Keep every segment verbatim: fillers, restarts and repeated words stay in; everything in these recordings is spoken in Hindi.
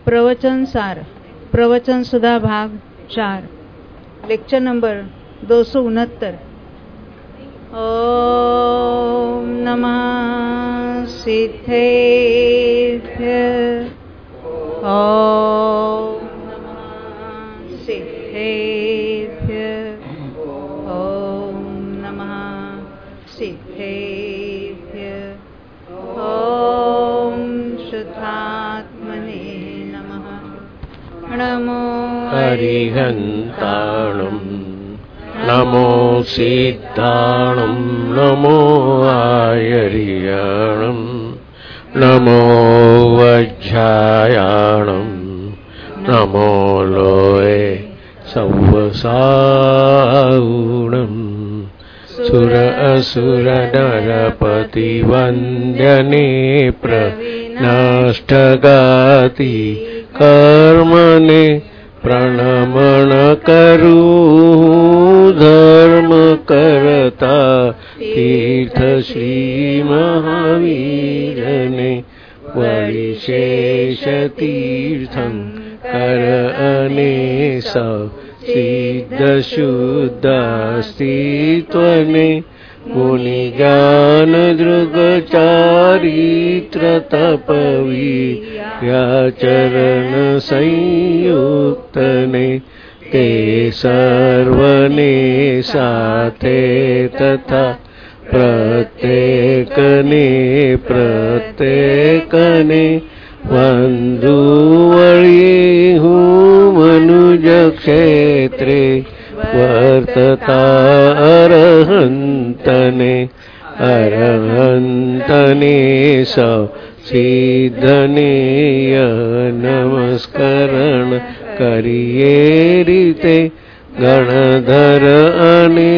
प्रवचन सार प्रवचन सुधा भाग चार लेक्चर नंबर दो सौ उनहत्तर। ओम नमः सिद्धेभ्य ओम नमः सिद्धेभ्य ओम नमः सिद्धेभ्य ओम शुद्धात्मने नमः। नमो हरिहन्ताणं नमो सिद्धाणं नमो आयर्याणं नमो वज्रायाणं नमो लोये सव्वसाऊणं सुर असुर नरपति वन्द्यने प्रनष्टगाति कर्मणे प्रणमन करू धर्म करता तीर्थ श्री महावीरने परिशेष तीर्थं कर अनेस सिद्ध शुद्ध अस्तित्वने मुनि ज्ञान दृग चारित्र तपवी व्याचरण संयुक्तने ते सर्वने साथे तथा प्रत्येकने प्रत्येकने वंदुवळी हूँ मनुज क्षेत्रे वर्तता अरहंतने अरहंतने स सिद्धने नमस्करण करिए रीते गणधर अने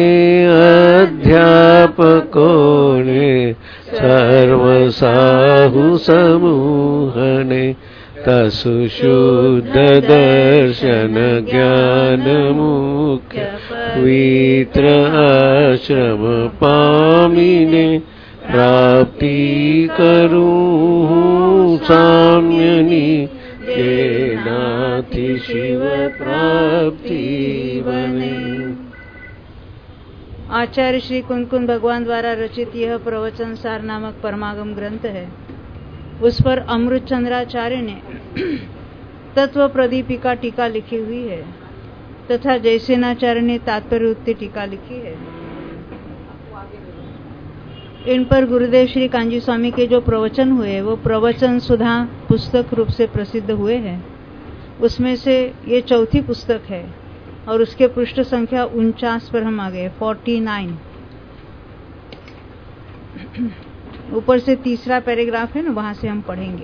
अध्यापकोने सर्व साहु समूहने तसु शुद्ध दर्शन ज्ञान मुख्य पवित्र आश्रम पामिने प्राप्ति करूं साम्यनी नाथि शिव प्राप्ति बने। आचार्य श्री कुंदकुंद भगवान द्वारा रचित यह प्रवचन सार नामक परमागम ग्रंथ है। उस पर अमृत चंद्राचार्य ने तत्व प्रदीपिका टीका लिखी हुई है तथा जयसेनाचार्य ने तात्पर्य टीका लिखी है। इन पर गुरुदेव श्री कांजी स्वामी के जो प्रवचन हुए वो प्रवचन सुधा पुस्तक रूप से प्रसिद्ध हुए हैं। उसमें से ये चौथी पुस्तक है और उसके पृष्ठ संख्या उनचास पर हम आ गए, फोर्टी नाइन। ऊपर से तीसरा पैराग्राफ है ना, वहां से हम पढ़ेंगे।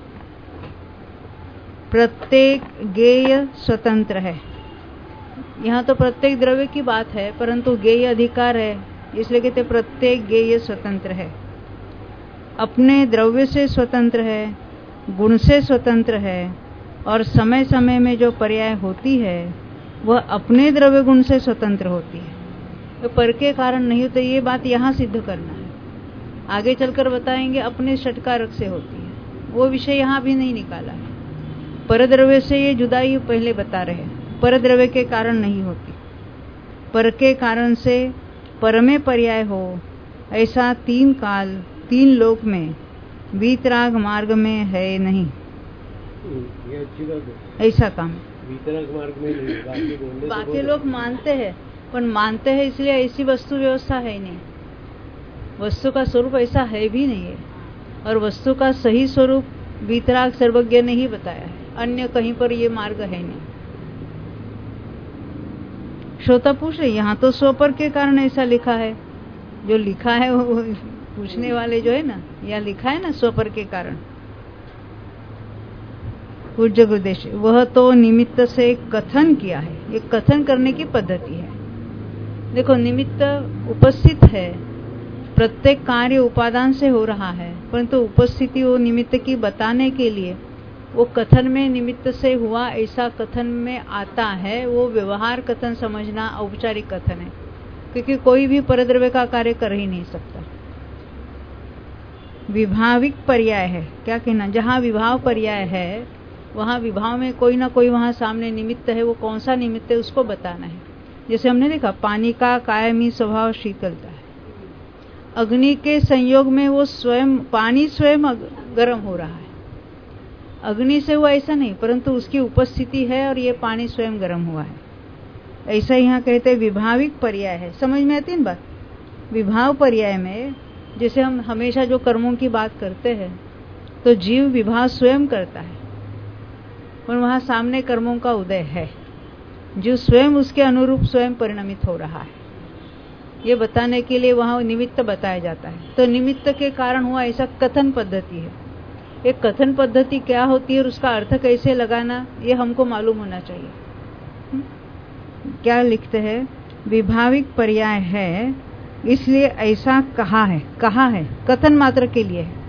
प्रत्येक गेय स्वतंत्र है। यहाँ तो प्रत्येक द्रव्य की बात है, परंतु गेय अधिकार है, इसलिए कहते प्रत्येक गेय स्वतंत्र है। अपने द्रव्य से स्वतंत्र है, गुण से स्वतंत्र है और समय समय में जो पर्याय होती है वह अपने द्रव्य गुण से स्वतंत्र होती है। तो पर के कारण नहीं होते, ये बात यहाँ सिद्ध करना है। आगे चलकर बताएंगे अपने षटकारक से होती है, वो विषय यहाँ भी नहीं निकाला है। परद्रव्य से ये जुदाई पहले बता रहे, परद्रव्य के कारण नहीं होती। पर के कारण से पर में पर्याय हो, ऐसा तीन काल तीन लोक में वीतराग मार्ग में है नहीं। ऐसा काम वीतराग मार्ग में नहीं, बाकी, बाकी लोग मानते हैं, पर मानते हैं इसलिए ऐसी वस्तु व्यवस्था है नहीं। वस्तु का स्वरूप ऐसा है भी नहीं है और वस्तु का सही स्वरूप वीतराग सर्वज्ञ ने ही बताया है, अन्य कहीं पर ये मार्ग है नहीं। श्रोता पूछ रहे यहाँ तो स्वपर के कारण ऐसा लिखा है, जो लिखा है वो पूछने वाले जो है ना, यहाँ लिखा है ना स्वपर के कारण। पूज्य गुरुदेव वह तो निमित्त से कथन किया है, ये कथन करने की पद्धति है। देखो निमित्त उपस्थित है, प्रत्येक कार्य उपादान से हो रहा है, परंतु उपस्थिति वो निमित्त की बताने के लिए वो कथन में निमित्त से हुआ ऐसा कथन में आता है, वो व्यवहार कथन समझना औपचारिक कथन है, क्योंकि कोई भी परद्रव्य का कार्य कर ही नहीं सकता। विभाविक पर्याय है, क्या कहना, जहाँ विभाव पर्याय है वहाँ विभाव में कोई ना कोई वहाँ सामने निमित्त है, वो कौन सा निमित्त है उसको बताना है। जैसे हमने देखा पानी का कायमी स्वभाव शीतलता है, अग्नि के संयोग में वो स्वयं पानी स्वयं गर्म हो रहा है, अग्नि से हुआ ऐसा नहीं, परंतु उसकी उपस्थिति है और ये पानी स्वयं गर्म हुआ है। ऐसा यहाँ कहते विभाविक पर्याय है। समझ में आती है ना बात? विभाव पर्याय में जैसे हम हमेशा जो कर्मों की बात करते हैं तो जीव विभाव स्वयं करता है, पर वहाँ सामने कर्मों का उदय है, जो स्वयं उसके अनुरूप स्वयं परिणमित हो रहा है। ये बताने के लिए वहाँ निमित्त बताया जाता है। तो निमित्त के कारण हुआ ऐसा कथन पद्धति है। एक कथन पद्धति क्या होती है और उसका अर्थ कैसे लगाना, ये हमको मालूम होना चाहिए। क्या लिखते हैं? विभाविक पर्याय है इसलिए ऐसा कहा है, कहा है कथन मात्र के लिए है।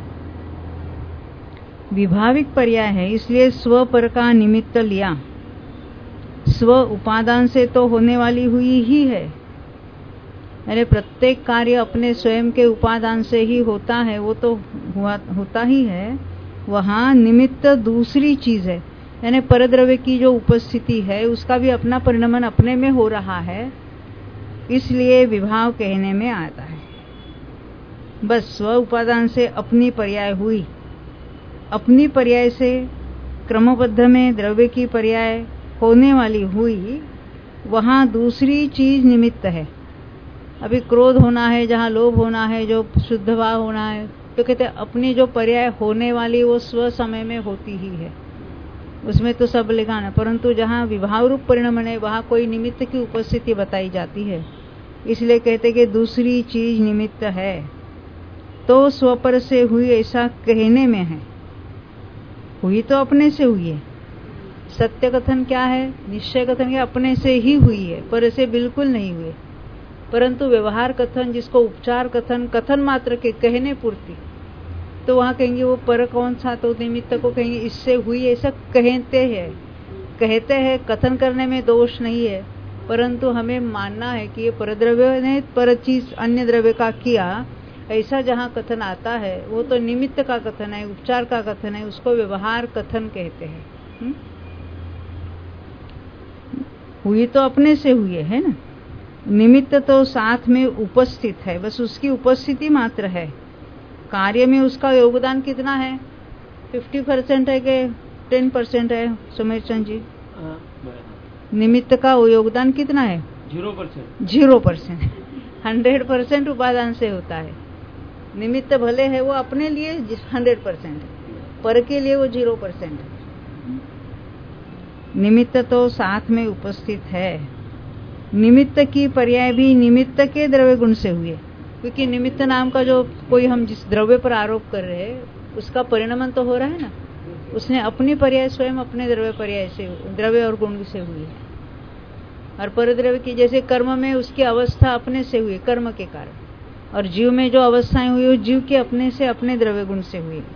विभाविक पर्याय है इसलिए स्व पर का निमित्त लिया, स्व उपादान से तो होने वाली हुई ही है, यानी प्रत्येक कार्य अपने स्वयं के उपादान से ही होता है, वो तो हुआ होता ही है। वहाँ निमित्त दूसरी चीज है, यानी परद्रव्य की जो उपस्थिति है उसका भी अपना परिणमन अपने में हो रहा है, इसलिए विभाव कहने में आता है। बस स्व उपादान से अपनी पर्याय हुई, अपनी पर्याय से क्रमबद्ध में द्रव्य की पर्याय होने वाली हुई, वहाँ दूसरी चीज निमित्त है। अभी क्रोध होना है, जहाँ लोभ होना है, जो शुद्ध भाव होना है, तो कहते अपनी जो पर्याय होने वाली वो स्व समय में होती ही है, उसमें तो सब लगाना। परंतु जहाँ विभाव रूप परिणमन है वहाँ कोई निमित्त की उपस्थिति बताई जाती है, इसलिए कहते कि दूसरी चीज निमित्त है। तो स्वपर से हुई ऐसा कहने में है, हुई तो अपने से हुई है। सत्य कथन क्या है? निश्चय कथन क्या? अपने से ही हुई है, पर से बिल्कुल नहीं हुए। परंतु व्यवहार कथन, जिसको उपचार कथन, कथन मात्र के कहने पूर्ति, तो वहाँ कहेंगे वो पर कौन सा, तो निमित्त को कहेंगे इससे हुई, ऐसा कहते हैं कहते हैं कथन करने में दोष नहीं है, परंतु हमें मानना है कि ये परद्रव्य ने पर चीज अन्य द्रव्य का किया, ऐसा जहाँ कथन आता है वो तो निमित्त का कथन है, उपचार का कथन है, उसको व्यवहार कथन कहते हैं। हुँ? हुई तो अपने से हुई है ना, निमित्त तो साथ में उपस्थित है, बस उसकी उपस्थिति मात्र है। कार्य में उसका योगदान कितना है? फिफ्टी परसेंट है कि टेन परसेंट है? सुमेर चंद जी, निमित्त का वो योगदान कितना है? Zero percent zero percent hundred percent उपादान से होता है। निमित्त भले है वो अपने लिए हंड्रेड परसेंट, पर के लिए वो जीरो परसेंट है। निमित्त तो साथ में उपस्थित है। निमित्त की पर्याय भी निमित्त के द्रव्य गुण से हुए, क्योंकि निमित्त नाम का जो कोई हम जिस द्रव्य पर आरोप कर रहे हैं उसका परिणमन तो हो रहा है ना, उसने अपनी पर्याय स्वयं अपने द्रव्य पर्याय से, द्रव्य और गुण से हुई है। और परद्रव्य की जैसे कर्म में उसकी अवस्था अपने से हुई कर्म के कारण, और जीव में जो अवस्थाएं हुई वो जीव के अपने से अपने द्रव्य गुण से हुई।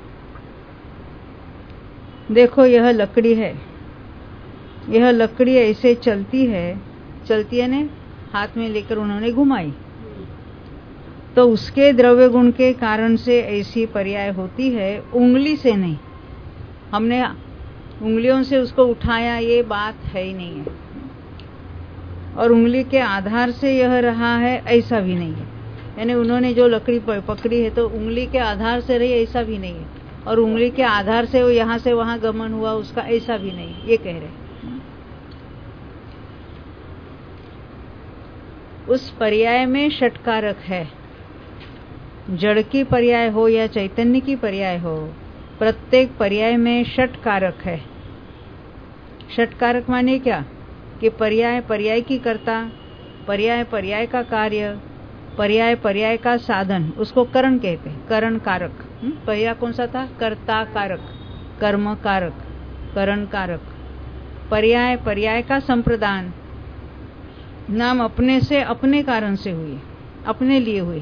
देखो यह लकड़ी है, यह लकड़ी ऐसे चलती है, चलती है ने हाथ में लेकर उन्होंने घुमाई, तो उसके द्रव्य गुण के कारण से ऐसी पर्याय होती है, उंगली से नहीं। हमने उंगलियों से उसको उठाया, ये बात है ही नहीं है, और उंगली के आधार से यह रहा है ऐसा भी नहीं है। यानी उन्होंने जो लकड़ी पकड़ी है तो उंगली के आधार से रही ऐसा भी नहीं है, और उंगली के आधार से वो यहाँ से वहां गमन हुआ उसका ऐसा भी नहीं, ये कह रहे। उस पर्याय में षटकारक है, जड़ की पर्याय हो या चैतन्य की पर्याय हो, प्रत्येक पर्याय में षटकारक है। षटकारक माने क्या? कि पर्याय पर्याय की कर्ता, पर्याय पर्याय का कार्य, पर्याय पर्याय का साधन, उसको करण कहते हैं, करण कारक। पर्याय कौन सा था? कर्ता कारक, कर्म कारक, करण कारक। पर्याय पर्याय का संप्रदान, नाम अपने से अपने कारण से हुई, अपने लिए हुई।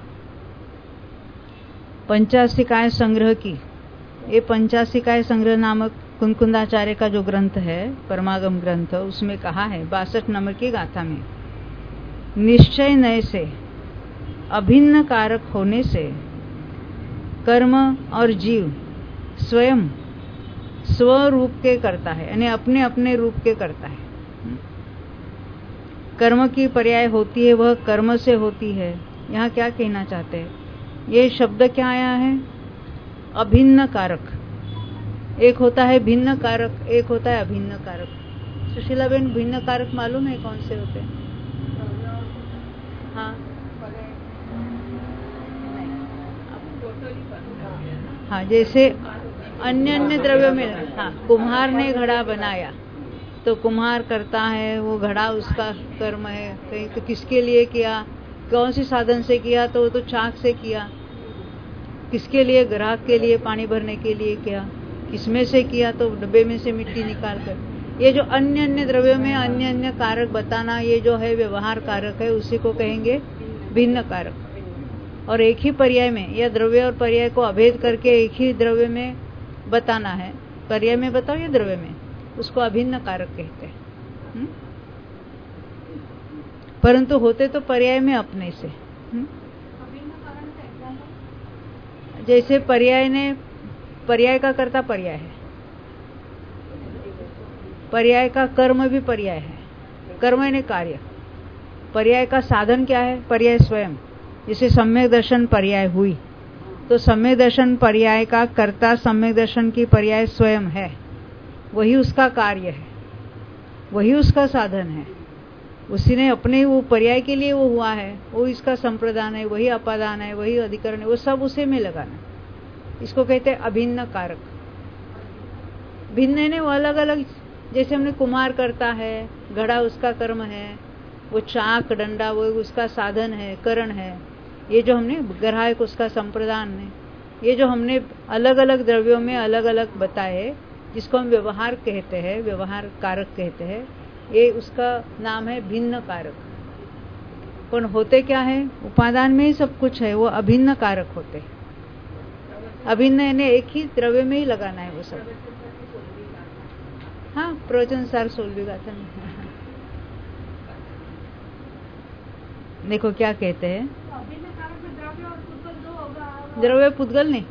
पंचासिकाय संग्रह की, ये पंचासिकाय संग्रह नामक कुंकुंदाचार्य का जो ग्रंथ है, परमागम ग्रंथ, उसमें कहा है बासठ नंबर की गाथा में, निश्चय नय से अभिन्न कारक होने से कर्म और जीव स्वयं स्वरूप के करता है, यानी अपने अपने रूप के करता है। कर्म की पर्याय होती है, वह कर्म से होती है। यहाँ क्या कहना चाहते हैं? ये शब्द क्या आया है? अभिन्न कारक। एक होता है भिन्न कारक, एक होता है अभिन्न कारक। सुशीला बेन, भिन्न कारक मालूम है कौन से होते हैं? हाँ हाँ, जैसे अन्य अन्य द्रव्यों में, हाँ, कुम्हार ने घड़ा बनाया तो कुम्हार करता है, वो घड़ा उसका कर्म है। कहीं तो किसके लिए किया, कौन सी साधन से किया, तो वो तो चाक से किया। किसके लिए? ग्राहक के लिए, पानी भरने के लिए किया। किसमें से किया? तो डब्बे में से मिट्टी निकाल कर। ये जो अन्य अन्य द्रव्यों में अन्य अन्य कारक बताना, ये जो है व्यवहार कारक है, उसी को कहेंगे भिन्न कारक। और एक ही पर्याय में, या द्रव्य और पर्याय को अभेद करके एक ही द्रव्य में बताना है, पर्याय में बताओ या द्रव्य में, उसको अभिन्न कारक कहते हैं। हुँ? परंतु होते तो पर्याय में अपने से। हुँ? जैसे पर्याय ने, पर्याय का कर्ता पर्याय है, पर्याय का कर्म भी पर्याय है। कर्म यानी कार्य। पर्याय का साधन क्या है? पर्याय स्वयं। जैसे सम्यक दर्शन पर्याय हुई, तो सम्यक दर्शन पर्याय का कर्ता सम्यक दर्शन की पर्याय स्वयं है। वही उसका कार्य है, वही उसका साधन है। उसी ने अपने वो पर्याय के लिए वो हुआ है, वो इसका संप्रदान है, वही अपादान है, वही अधिकरण है, वो सब उसे में लगाना। इसको कहते हैं अभिन्न कारक। भिन्न ने वो अलग अलग, जैसे हमने कुम्हार करता है, घड़ा उसका कर्म है, वो चाक डंडा वो उसका साधन है, करण है। ये जो हमने ग्राहक उसका संप्रदान है। ये जो हमने अलग अलग द्रव्यों में अलग अलग बताए, जिसको हम व्यवहार कहते हैं, व्यवहार कारक कहते हैं, ये उसका नाम है भिन्न कारक। पर होते क्या है? उपादान में ही सब कुछ है, वो अभिन्न कारक होते हैं। अभिन्न यानी एक ही द्रव्य में ही लगाना है वो सब। हाँ, प्रवचन सार सोलहवीं गाथा में देखो क्या कहते हैं। द्रव्य पुद्गल नहीं,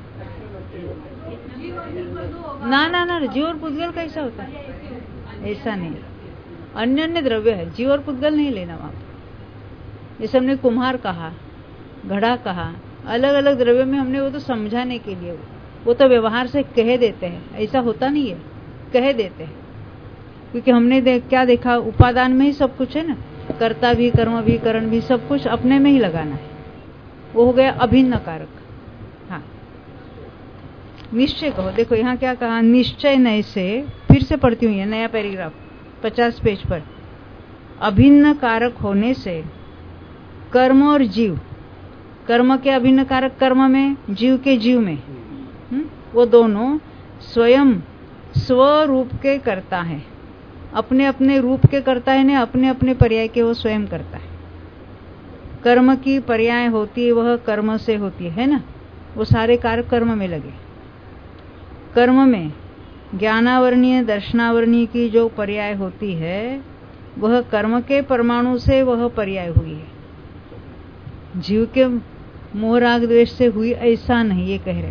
ना ना ना, जीव और पुद्गल कैसा होता है? ऐसा नहीं, अन्य अन्य द्रव्य है, जीव और पुद्गल नहीं लेना वहां। जैसे हमने कुम्हार कहा, घड़ा कहा, अलग अलग द्रव्य में हमने वो तो समझाने के लिए, वो तो व्यवहार से कह देते हैं, ऐसा होता नहीं है, कह देते हैं। क्योंकि हमने दे, क्या देखा, उपादान में ही सब कुछ है ना, कर्ता भी, कर्म भी, करण भी, सब कुछ अपने में ही लगाना है। वो हो गया अभिन्न कारक। हाँ, निश्चय कहो। देखो यहाँ क्या कहा, निश्चय नए से, फिर से पढ़ती हूँ ये नया पैराग्राफ पचास पेज पर। अभिन्न कारक होने से कर्म और जीव, कर्म के अभिन्न कारक कर्म में, जीव के जीव में, हुँ? वो दोनों स्वयं स्वरूप के करता है, अपने अपने रूप के करता है ना, अपने अपने पर्याय के वो स्वयं करता है। कर्म की पर्याय होती है, वह कर्म से होती है ना, वो सारे कारक कर्म में लगे। कर्म में ज्ञानावरणीय दर्शनावरणीय की जो पर्याय होती है, वह कर्म के परमाणु से वह पर्याय हुई है। जीव के मोह राग द्वेष से हुई ऐसा नहीं, ये कह रहे।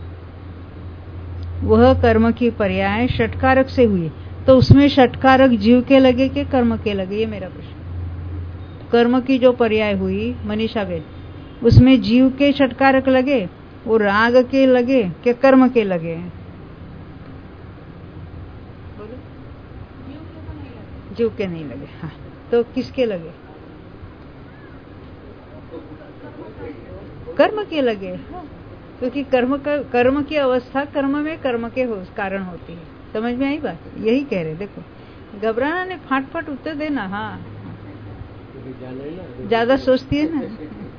वह कर्म की पर्याय षटकारक से हुई, तो उसमें षटकारक जीव के लगे कि कर्म के लगे, ये मेरा प्रश्न। कर्म की जो पर्याय हुई मनीषा बेन, उसमें जीव के षटकारक लगे, वो राग के लगे कि कर्म के लगे? जीव के नहीं लगे। हाँ, तो किसके लगे? कर्म के लगे। क्योंकि कर्म का, कर्म की अवस्था कर्म में कर्म के हो, कारण होती है। समझ में आई बात? यही कह रहे। देखो, घबराना नहीं, फाट फाट उत्तर देना। हाँ, ज्यादा सोचती है ना।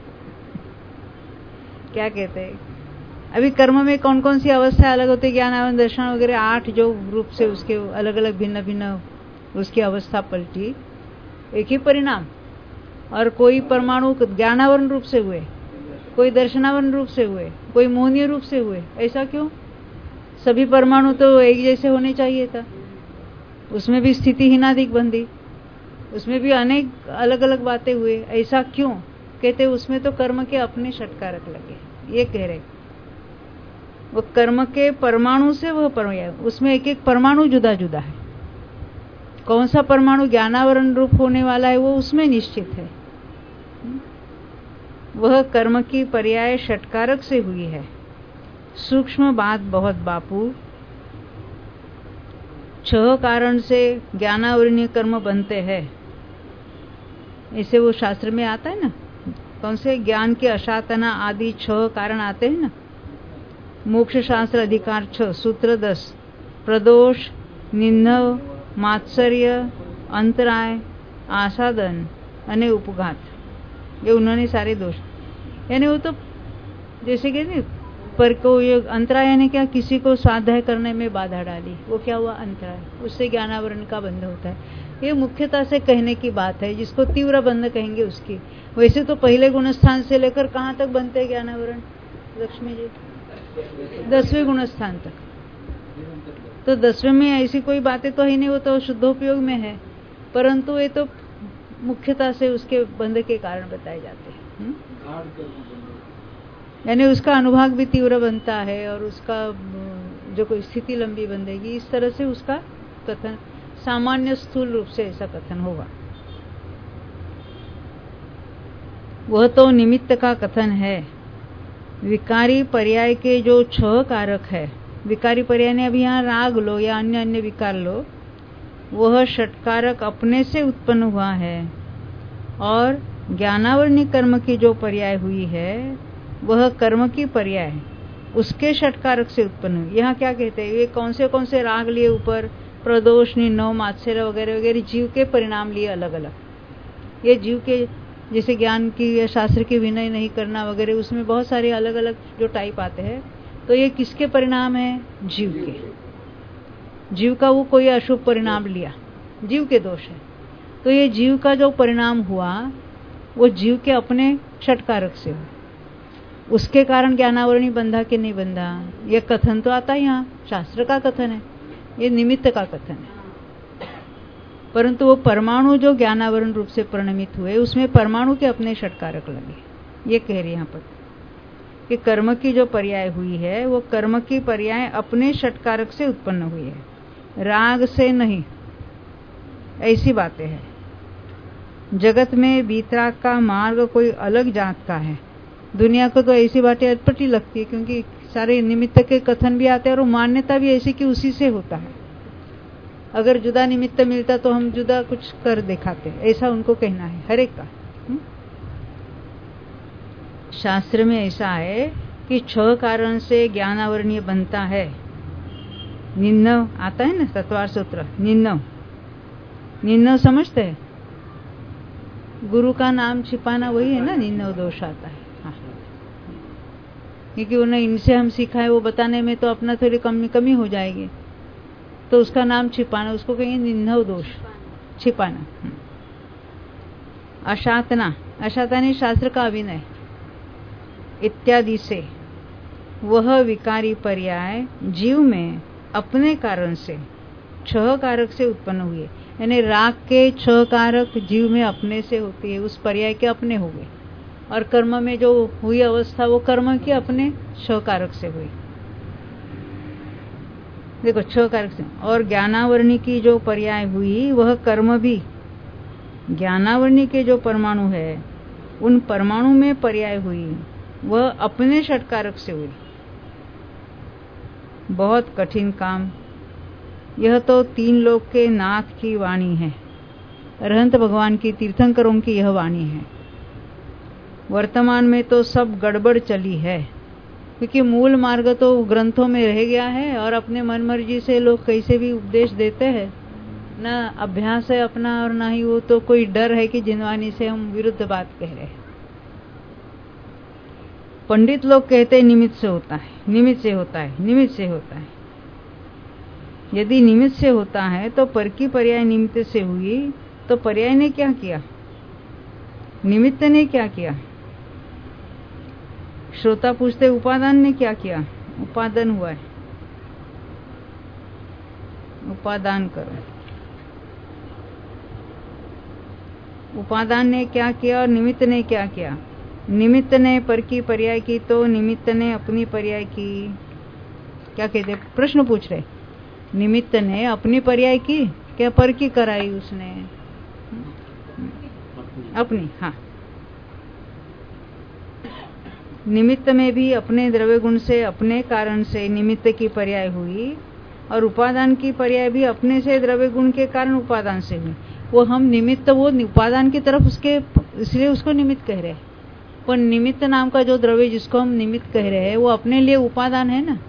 क्या कहते हैं, अभी कर्म में कौन कौन सी अवस्था अलग होती है? ज्ञान आवन दर्शन वगैरह आठ जो रूप से उसके अलग अलग भिन्न भिन्न उसकी अवस्था पलटी, एक ही परिणाम। और कोई परमाणु ज्ञानावरण रूप से हुए, कोई दर्शनावरण रूप से हुए, कोई मोहनीय रूप से हुए। ऐसा क्यों? सभी परमाणु तो एक जैसे होने चाहिए था। उसमें भी स्थिति हीनाधिक बंधी, उसमें भी अनेक अलग अलग बातें हुए। ऐसा क्यों? कहते उसमें तो कर्म के अपने षटकारक लगे, ये कह रहे। वो कर्म के परमाणु से वह पर्याय, उसमें एक एक परमाणु जुदा जुदा है। कौन सा परमाणु ज्ञानावरण रूप होने वाला है वो उसमें निश्चित है। वह कर्म की पर्याय षटकारक से हुई है। सूक्ष्म बात बहुत बापू, छह कारण से ज्ञानावरणीय कर्म बनते हैं, ऐसे वो शास्त्र में आता है ना। कौन से ज्ञान के अशातना आदि छह कारण आते हैं ना। मोक्ष शास्त्र अधिकार छह, सूत्र दस, प्रदोष, निन्नव, मात्सर्य, अंतराय, आसादन અને उपघात, ये उन्होंने सारे दोष, यानी वो तो जैसे कि पर को ये अंतराय यानी क्या, किसी को स्वाध्याय करने में बाधा डाली, वो क्या हुआ अंतराय, उससे ज्ञानावरण का बंध होता है। ये मुख्यता से कहने की बात है, जिसको तीव्र बंध कहेंगे उसकी। वैसे तो पहले गुणस्थान से लेकर कहाँ तक बनते हैं ज्ञानावरण लक्ष्मी जी? दसवें गुणस्थान तक। तो दसवें में ऐसी कोई बातें तो है नहीं, वो तो शुद्धोपयोग में है, परंतु ये तो मुख्यता से उसके बंध के कारण बताए जाते हैं। यानी उसका अनुभाग भी तीव्र बनता है और उसका जो कोई स्थिति लंबी बंधेगी, इस तरह से उसका कथन सामान्य स्थूल रूप से ऐसा कथन होगा। वह तो निमित्त का कथन है। विकारी पर्याय के जो छह कारक है, विकारी पर्याय ने अभी यहाँ राग लो या अन्य अन्य विकार लो, वह षटकारक अपने से उत्पन्न हुआ है। और ज्ञानावरणी कर्म की जो पर्याय हुई है वह कर्म की पर्याय उसके षटकारक से उत्पन्न हुई। यहाँ क्या कहते हैं, ये कौन से कौन से राग लिए ऊपर, प्रदोष, निन्नव, मात्सर्य वगैरह वगैरह जीव के परिणाम लिए अलग अलग। ये जीव के जैसे ज्ञान की या शास्त्र की विनय नहीं करना वगैरह, उसमें बहुत सारे अलग अलग जो टाइप आते हैं। तो ये किसके परिणाम है? जीव के। जीव का वो कोई अशुभ परिणाम लिया, जीव के दोष है। तो ये जीव का जो परिणाम हुआ वो जीव के अपने षटकारक से हुआ, उसके कारण ज्ञानावरणी बंधा कि नहीं बंधा, ये कथन तो आता है यहाँ, शास्त्र का कथन है, ये निमित्त का कथन है। परंतु वो परमाणु जो ज्ञानावरण रूप से परिणमित हुए, उसमें परमाणु के अपने षटकारक लगे। ये कह रही यहाँ पर कि कर्म की जो पर्याय हुई है वो कर्म की पर्याय अपने षटकारक से उत्पन्न हुई है, राग से नहीं। ऐसी बातें हैं। जगत में बीतराग का मार्ग कोई अलग जात का है। दुनिया को तो ऐसी बातें अटपटी लगती है, क्योंकि सारे निमित्त के कथन भी आते हैं और मान्यता भी ऐसी कि उसी से होता है। अगर जुदा निमित्त मिलता तो हम जुदा कुछ कर दिखाते, ऐसा उनको कहना है हर एक का। हुँ? शास्त्र में ऐसा है कि छह कारण से ज्ञानावरणीय बनता है। निन्नव आता है ना, तत्वार सूत्र, निन्नव निन्नव समझते हैं? गुरु का नाम छिपाना वही है ना, निन्नव दोष आता है। हाँ, क्योंकि उन्हें इनसे हम सीखा है वो बताने में तो अपना थोड़ी कमी कमी हो जाएगी, तो उसका नाम छिपाना, उसको कहेंगे निन्नव दोष, छिपाना। अशातना, अशातनी शास्त्र का अभिनय इत्यादि से वह विकारी पर्याय जीव में अपने कारण से छह कारक से उत्पन्न हुए। यानी राग के छह कारक जीव में अपने से होती है, उस पर्याय के अपने हो गए। और कर्म में जो हुई अवस्था वो कर्म के अपने छह कारक से हुई। देखो छह कारक से। और ज्ञानावरणी की जो पर्याय हुई वह कर्म भी, ज्ञानावरणी के जो परमाणु है उन परमाणु में पर्याय हुई, वह अपने षटकारक से हुई। बहुत कठिन काम। यह तो तीन लोक के नाथ की वाणी है, रहंत भगवान की, तीर्थंकरों की यह वाणी है। वर्तमान में तो सब गड़बड़ चली है, क्योंकि मूल मार्ग तो ग्रंथों में रह गया है और अपने मन मर्जी से लोग कैसे भी उपदेश देते हैं। न अभ्यास है अपना और ना ही वो तो कोई डर है कि जिनवानी से हम विरुद्ध बात कह रहे हैं। पंडित लोग कहते हैं निमित्त से होता है, निमित्त से होता है, निमित्त से होता है। यदि निमित्त से होता है तो पर की पर्याय निमित्त से हुई, तो पर्याय ने क्या किया? निमित्त ने क्या किया? श्रोता पूछते उपादान ने क्या किया? उपादान हुआ है, उपादान करो। उपादान ने क्या किया और निमित्त ने क्या किया? निमित्त ने पर की पर्याय की तो निमित्त ने अपनी पर्याय की। क्या कहते, प्रश्न पूछ रहे, निमित्त ने अपनी पर्याय की क्या पर की कराई उसने? अपनी। हाँ, निमित्त में भी अपने द्रव्य गुण से अपने कारण से निमित्त की पर्याय हुई और उपादान की पर्याय भी अपने से द्रव्य गुण के कारण उपादान से हुई। वो हम निमित्त, वो उपादान की तरफ उसके, इसलिए उसको निमित्त कह रहे हैं। पर निमित्त नाम का जो द्रव्य जिसको हम निमित्त कह रहे हैं वो अपने लिए उपादान है ना,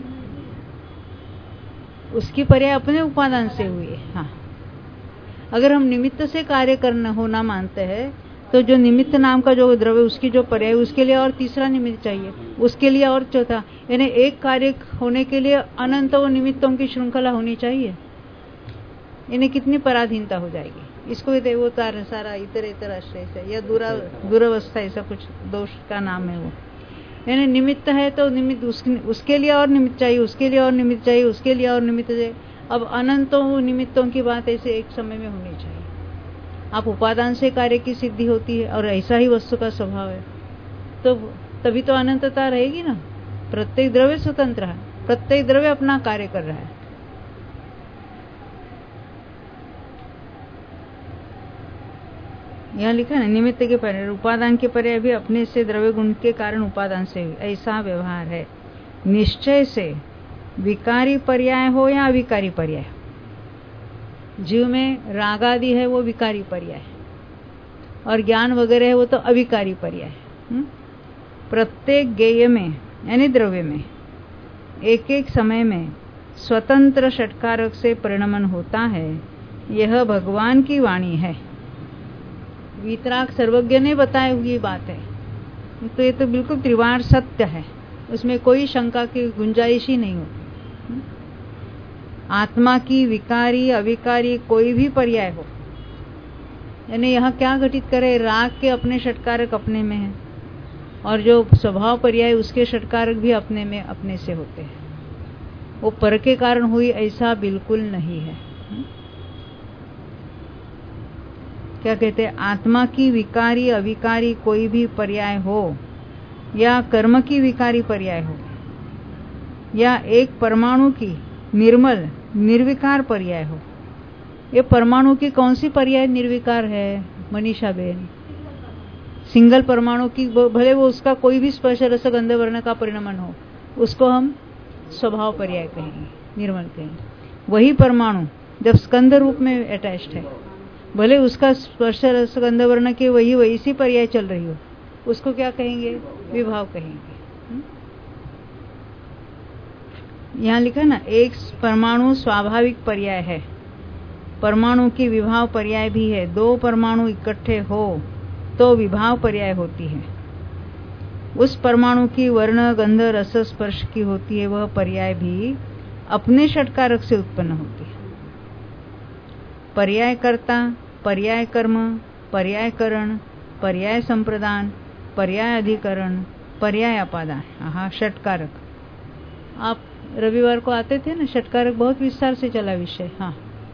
उसकी पर्याय अपने उपादान से हुई है। हाँ, अगर हम निमित्त से कार्य करना होना मानते हैं तो जो निमित्त नाम का जो द्रव्य उसकी जो पर्याय, उसके लिए और तीसरा निमित्त चाहिए, उसके लिए और चौथा, यानी एक कार्य होने के लिए अनंत वो निमित्तों की श्रृंखला होनी चाहिए। यानी कितनी पराधीनता हो जाएगी। इसको वो तार सारा इतर इतर आश्रय से या दूरा दुरावस्था, ऐसा कुछ दोष का नाम है वो। यानी निमित्त है तो निमित्त उस, उसके लिए और निमित्त चाहिए, उसके लिए और निमित्त चाहिए, उसके लिए और निमित्त चाहिए। अब अनंतों निमित्तों की बात ऐसे एक समय में होनी चाहिए। आप उपादान से कार्य की सिद्धि होती है और ऐसा ही वस्तु का स्वभाव है, तो तभी तो अनंतता रहेगी ना। प्रत्येक द्रव्य स्वतंत्र है, प्रत्येक द्रव्य अपना कार्य कर रहा है। यहाँ लिखा है ना, निमित्त के पर्याय उपादान के पर्याय भी अपने से द्रव्य गुण के कारण उपादान से ऐसा व्यवहार है। निश्चय से विकारी पर्याय हो या अविकारी पर्याय, जीव में राग आदि है वो विकारी पर्याय है और ज्ञान वगैरह है वो तो अविकारी पर्याय है। प्रत्येक गेय में यानी द्रव्य में एक एक समय में स्वतंत्र षटकारक से परिणमन होता है, यह भगवान की वाणी है। वीतराग सर्वज्ञ ने बताई हुई बात है, तो ये तो बिल्कुल त्रिवार सत्य है, उसमें कोई शंका की गुंजाइश ही नहीं होती। आत्मा की विकारी अविकारी कोई भी पर्याय हो, यानी यहाँ क्या घटित करे, राग के अपने षटकारक अपने में है और जो स्वभाव पर्याय उसके षटकारक भी अपने में अपने से होते हैं। वो पर के कारण हुई ऐसा बिल्कुल नहीं है। क्या कहते हैं, आत्मा की विकारी अविकारी कोई भी पर्याय हो या कर्म की विकारी पर्याय हो या एक परमाणु की निर्मल निर्विकार पर्याय हो। ये परमाणु की कौन सी पर्याय निर्विकार है मनीषा बेन? सिंगल परमाणु की, भले वो उसका कोई भी स्पर्श रस गंध वर्ण का परिणमन हो, उसको हम स्वभाव पर्याय कहेंगे, निर्मल कहेंगे। वही परमाणु जब स्कंद रूप में अटैच्ड है, भले उसका स्पर्श रस गंध वर्ण के वही वही सी पर्याय चल रही हो, उसको क्या कहेंगे? विभाव कहेंगे। यहाँ लिखा ना, एक परमाणु स्वाभाविक पर्याय है, परमाणु की विभाव पर्याय भी है। दो परमाणु इकट्ठे हो तो विभाव पर्याय होती है। उस परमाणु की वर्ण गंध रस स्पर्श की होती है, वह पर्याय भी अपने षटकारक से उत्पन्न होती है। पर्याय कर्ता, पर्याय कर्म, पर्याय करण, पर्याय संप्रदान, पर्याय अधिकरण, पर्याय अपादान। हाँ, षटकारक। आप रविवार को आते थे ना, षटकारक बहुत विस्तार से चला विषय। हाँ,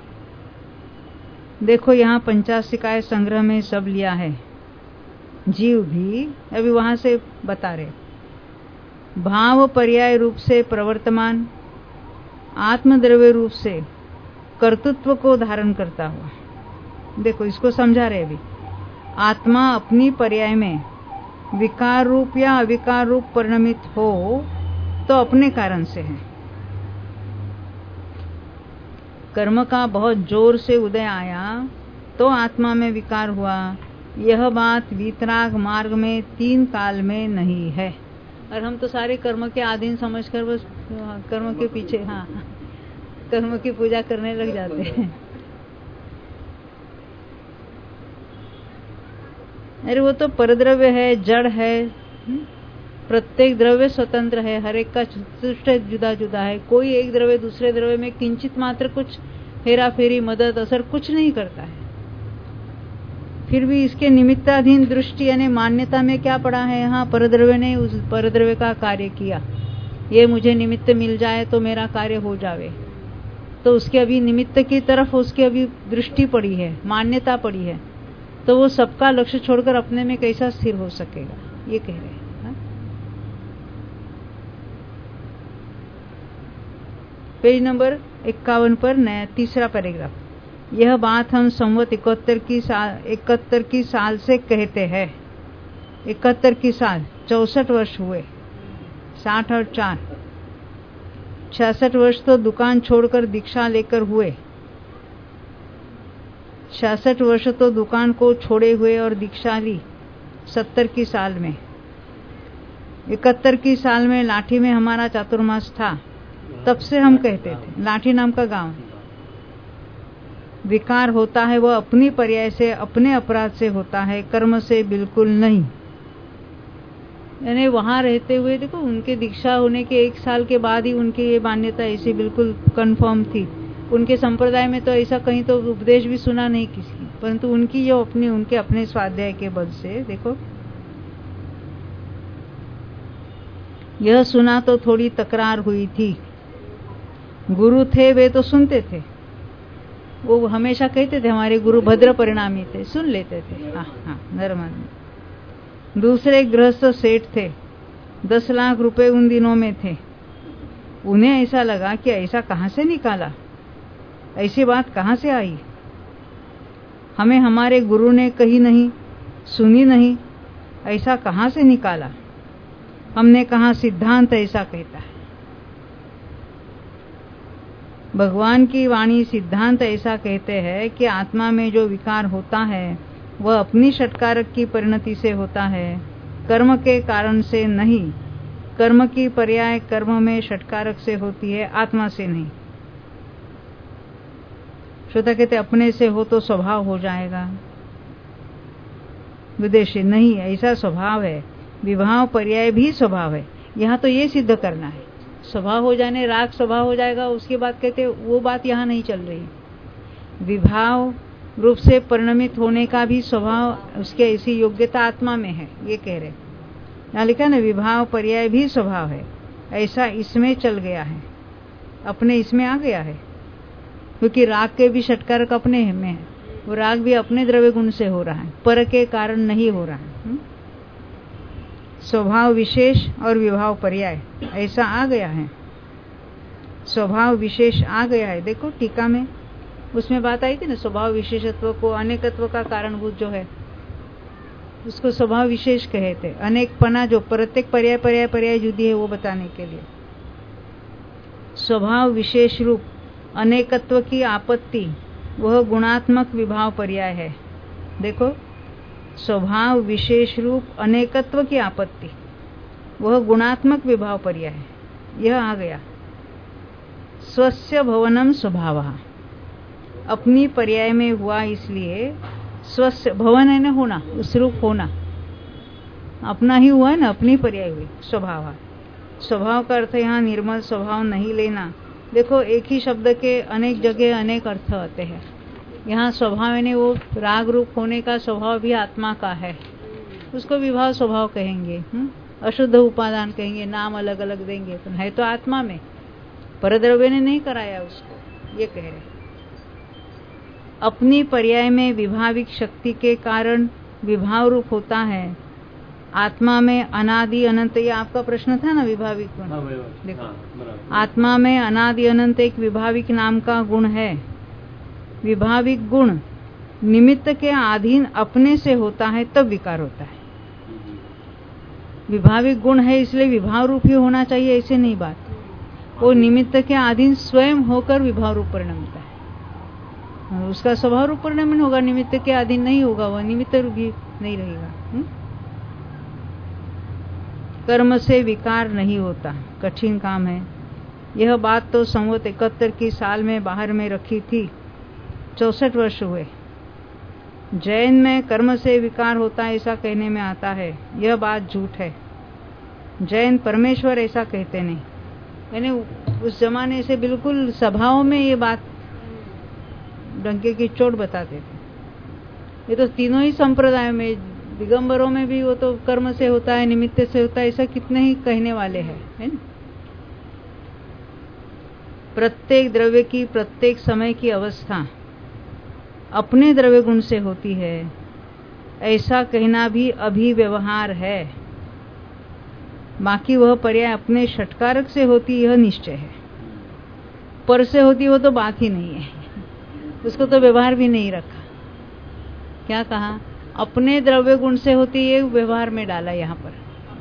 देखो यहाँ पंचाशिकाय संग्रह में सब लिया है। जीव भी अभी वहां से बता रहे, भाव पर्याय रूप से प्रवर्तमान, आत्मद्रव्य रूप से कर्तृत्व को धारण करता हुआ। देखो इसको समझा रहे अभी। आत्मा अपनी पर्याय में विकार रूप या अविकार रूप परिणमित हो तो अपने कारण से है। कर्म का बहुत जोर से उदय आया तो आत्मा में विकार हुआ। यह बात वीतराग मार्ग में तीन काल में नहीं है। और हम तो सारे कर्म के अधीन समझकर बस कर्म के पीछे, हाँ, कर्म की पूजा करने लग जाते हैं। अरे वो तो परद्रव्य है, जड़ है। प्रत्येक द्रव्य स्वतंत्र है, हर एक का सृष्टि जुदा जुदा है। कोई एक द्रव्य दूसरे द्रव्य में किंचित मात्र कुछ हेरा फेरी मदद असर कुछ नहीं करता है। फिर भी इसके निमित्ताधीन दृष्टि यानी मान्यता में क्या पड़ा है, यहाँ परद्रव्य ने उस परद्रव्य का कार्य किया। ये मुझे निमित्त मिल जाए तो मेरा कार्य हो जावे, तो उसके अभी निमित्त की तरफ उसकी अभी दृष्टि पड़ी है, मान्यता पड़ी है, तो वो सबका लक्ष्य छोड़कर अपने में कैसा स्थिर हो सकेगा, ये कह रहे हैं। पेज नंबर इक्यावन पर नया तीसरा पैराग्राफ। यह बात हम संवत इकहत्तर की साल इकहत्तर की साल से कहते हैं। इकहत्तर की साल चौसठ वर्ष हुए, साठ और चार छियासठ वर्ष तो दुकान छोड़कर दीक्षा लेकर हुए। छियासठ वर्ष तो दुकान को छोड़े हुए और दीक्षा ली सत्तर की साल में। इकहत्तर की साल में लाठी में हमारा चातुर्मास था, तब से हम कहते थे। लाठी नाम का गांव। विकार होता है वह अपनी पर्याय से, अपने अपराध से होता है, कर्म से बिल्कुल नहीं। यानी वहां रहते हुए देखो, उनके दीक्षा होने के एक साल के बाद ही उनकी ये मान्यता ऐसी बिल्कुल कंफर्म थी। उनके संप्रदाय में तो ऐसा कहीं तो उपदेश भी सुना नहीं किसी, परंतु उनकी जो अपनी उनके अपने स्वाध्याय के बल से देखो, यह सुना तो थोड़ी तकरार हुई थी। गुरु थे वे तो सुनते थे, वो हमेशा कहते थे हमारे गुरु भद्र परिणामी थे, सुन लेते थे। हाँ हाँ नर्मद। दूसरे गृहस्थ सेठ थे, दस लाख रुपए उन दिनों में थे। उन्हें ऐसा लगा कि ऐसा कहां से निकाला, ऐसी बात कहां से आई। हमें हमारे गुरु ने कही नहीं, सुनी नहीं, ऐसा कहां से निकाला। हमने कहा सिद्धांत ऐसा कहता है। भगवान की वाणी सिद्धांत ऐसा कहते हैं कि आत्मा में जो विकार होता है वह अपनी षटकारक की परिणति से होता है, कर्म के कारण से नहीं। कर्म की पर्याय कर्म में षटकारक से होती है, आत्मा से नहीं। श्रोता कहते अपने से हो तो स्वभाव हो जाएगा, विदेशी नहीं, ऐसा स्वभाव है। विभाव पर्याय भी स्वभाव है। यहाँ तो ये सिद्ध करना है, स्वभाव हो जाने, राग स्वभाव हो जाएगा, उसके बाद कहते वो बात यहाँ नहीं चल रही। विभाव रूप से परिणमित होने का भी स्वभाव, उसके ऐसी योग्यता आत्मा में है, ये कह रहे। यहाँ लिखा ना, विभाव पर्याय भी स्वभाव है, ऐसा इसमें चल गया है, अपने इसमें आ गया है। क्योंकि राग के भी षटकारक अपने में है, वो राग भी अपने द्रव्य गुण से हो रहा है, पर के कारण नहीं हो रहा है। हुँ? स्वभाव विशेष और विभाव पर्याय ऐसा आ गया है, स्वभाव विशेष आ गया है। देखो टीका में उसमें बात आई थी ना, स्वभाव विशेषत्व को अनेकत्व का कारणभूत जो है उसको स्वभाव विशेष कहे थे। अनेक पना जो प्रत्येक पर्याय पर्याय पर्याय जुदी है वो बताने के लिए। स्वभाव विशेष रूप अनेकत्व की आपत्ति वह गुणात्मक विभाव पर्याय है। देखो स्वभाव विशेष रूप अनेकत्व की आपत्ति वह गुणात्मक विभाव पर्याय है, यह आ गया। स्वस्य भवनम स्वभावः, अपनी पर्याय में हुआ, इसलिए स्वस्य भवन है ना होना, उस रूप होना, अपना ही हुआ है ना, अपनी पर्याय हुई स्वभाव। स्वभाव का अर्थ यहाँ निर्मल स्वभाव नहीं लेना। देखो एक ही शब्द के अनेक जगह अनेक अर्थ आते हैं। यहाँ स्वभाव ने वो राग रूप होने का स्वभाव भी आत्मा का है, उसको विभाव स्वभाव कहेंगे, हुँ? अशुद्ध उपादान कहेंगे, नाम अलग अलग देंगे, तो है तो आत्मा में, परद्रव्य ने नहीं कराया उसको, ये कह रहे। अपनी पर्याय में विभाविक शक्ति के कारण विभाव रूप होता है। आत्मा में अनादि अनंत, ये आपका प्रश्न था ना, विभाविक गुण। देखो आत्मा में अनादि अनंत एक विभाविक नाम का गुण है। विभाविक गुण निमित्त के अधीन अपने से होता है तब विकार होता है। विभाविक गुण है इसलिए विभाव रूप ही होना चाहिए, ऐसे नहीं बात। वो निमित्त के अधीन स्वयं होकर विभाव रूप परिणमता है, उसका स्वभाव रूप परिणमन होगा, निमित्त के अधीन नहीं होगा, वह निमित्त रूप भी नहीं रहेगा। हुँ? कर्म से विकार नहीं होता, कठिन काम है। यह बात तो संवत इकहत्तर की साल में बाहर में रखी थी, चौसठ वर्ष हुए। जैन में कर्म से विकार होता है ऐसा कहने में आता है, यह बात झूठ है। जैन परमेश्वर ऐसा कहते नहीं, यानी उस जमाने से बिल्कुल सभाओं में ये बात डंके की चोट बताते थे। ये तो तीनों ही संप्रदाय में, दिगंबरों में भी वो तो कर्म से होता है, निमित्त से होता है, ऐसा कितने ही कहने वाले हैं, है ना। प्रत्येक द्रव्य की प्रत्येक समय की अवस्था अपने द्रव्य गुण से होती है, ऐसा कहना भी अभिव्यवहार है। बाकी वह पर्याय अपने षटकारक से होती, यह निश्चय है। पर से होती वो तो बात ही नहीं है, उसको तो व्यवहार भी नहीं रखा। क्या कहा? अपने द्रव्य गुण से होती है, व्यवहार में डाला। यहाँ पर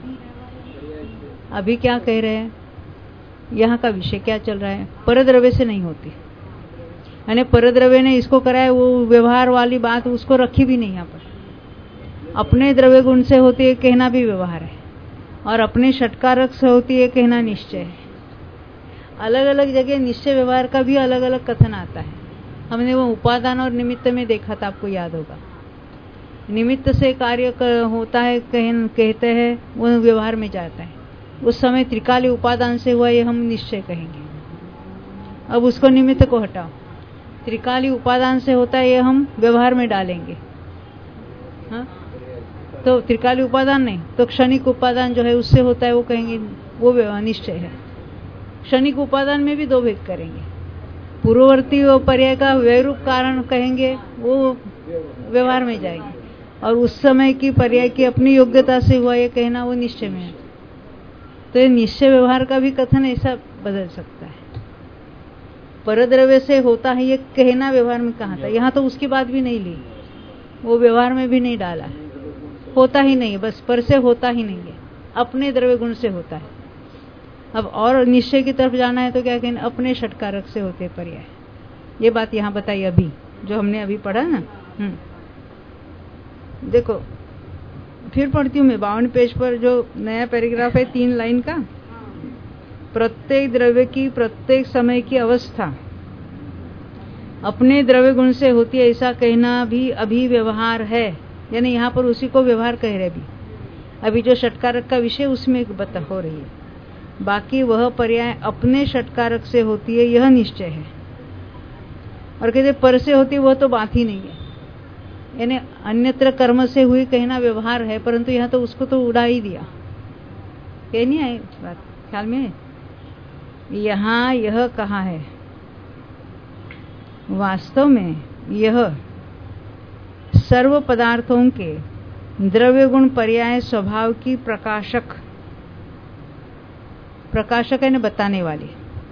अभी क्या कह रहे हैं, यहाँ का विषय क्या चल रहा है? परद्रव्य से नहीं होती, यानी परद्रव्य ने इसको कराया, वो व्यवहार वाली बात उसको रखी भी नहीं। यहाँ पर अपने द्रव्य गुण से होती है कहना भी व्यवहार है, और अपने षटकारक से होती है कहना निश्चय है। अलग अलग जगह निश्चय व्यवहार का भी अलग अलग कथन आता है। हमने वो उपादान और निमित्त में देखा था, आपको याद होगा। निमित्त से कार्य होता है कह, कहते हैं, वो व्यवहार में जाता है। उस समय त्रिकाली उपादान से हुआ, ये हम निश्चय कहेंगे। अब उसको निमित्त को हटाओ, त्रिकाली उपादान से होता है, ये हम व्यवहार में डालेंगे। हाँ, तो त्रिकाली उपादान नहीं तो क्षणिक उपादान जो है उससे होता है, वो कहेंगे वो निश्चय है। क्षणिक उपादान में भी दो भेद करेंगे। पूर्ववर्ती और पर्याय का वैरूप कारण कहेंगे, वो व्यवहार में जाएंगे, और उस समय की पर्याय की अपनी योग्यता से हुआ ये कहना, वो निश्चय में है। तो ये निश्चय व्यवहार का भी कथन ऐसा बदल सकता है। परद्रव्य से होता है ये कहना व्यवहार में कहा था, यहाँ तो उसकी बात भी नहीं ली, वो व्यवहार में भी नहीं डाला है। होता ही नहीं, बस पर से होता ही नहीं है, अपने द्रव्य गुण से होता है। अब और निश्चय की तरफ जाना है तो क्या कहें, अपने षटकारक से होते पर्याय। ये बात यहाँ बताई अभी, जो हमने अभी पढ़ा ना। हम्म देखो, फिर पढ़ती हूँ मैं बावन पेज पर जो नया पैराग्राफ है, तीन लाइन का। प्रत्येक द्रव्य की प्रत्येक समय की अवस्था अपने द्रव्य गुण से होती है, ऐसा कहना भी अभी व्यवहार है। यानी यहाँ पर उसी को व्यवहार कह रहे भी। अभी जो षटकारक का विषय उसमें बता हो रही है, बाकी वह पर्याय अपने षटकारक से होती है, यह निश्चय है। और कहते पर से होती है, वह तो बात ही नहीं है। यानी अन्यत्र कर्म से हुई कहना व्यवहार है, परंतु यहाँ तो उसको तो उड़ा ही दिया। कह नहीं आई बात ख्याल में? यहाँ यह कहा है, वास्तव में यह सर्व पदार्थों के द्रव्य गुण पर्याय स्वभाव की प्रकाशक प्रकाशक है न, बताने वाली।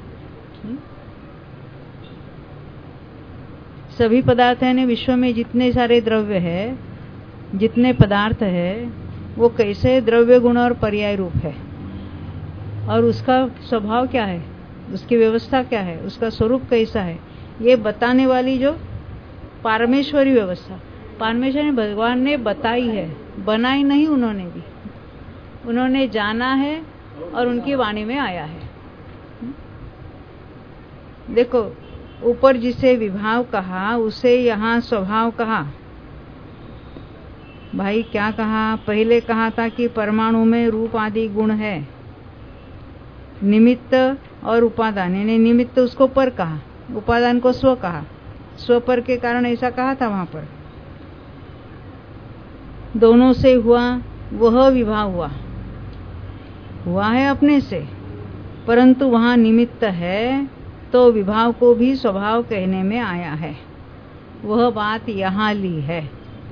सभी पदार्थ है न, विश्व में जितने सारे द्रव्य है, जितने पदार्थ है, वो कैसे द्रव्य गुण और पर्याय रूप है, और उसका स्वभाव क्या है, उसकी व्यवस्था क्या है, उसका स्वरूप कैसा है, ये बताने वाली जो पारमेश्वरी व्यवस्था। परमेश्वर भगवान ने बताई है, बनाई नहीं उन्होंने भी, उन्होंने जाना है और उनकी वाणी में आया है। देखो, ऊपर जिसे विभाव कहा उसे यहाँ स्वभाव कहा। भाई क्या कहा? पहले कहा था कि परमाणु में रूप आदि गुण है, निमित्त और उपादान, यानी निमित्त उसको पर कहा, उपादान को स्व कहा। स्व पर के कारण ऐसा कहा था वहां पर। दोनों से हुआ वह विभाव हुआ हुआ है अपने से, परंतु वहां निमित्त है तो विभाव को भी स्वभाव कहने में आया है। वह बात यहां ली है।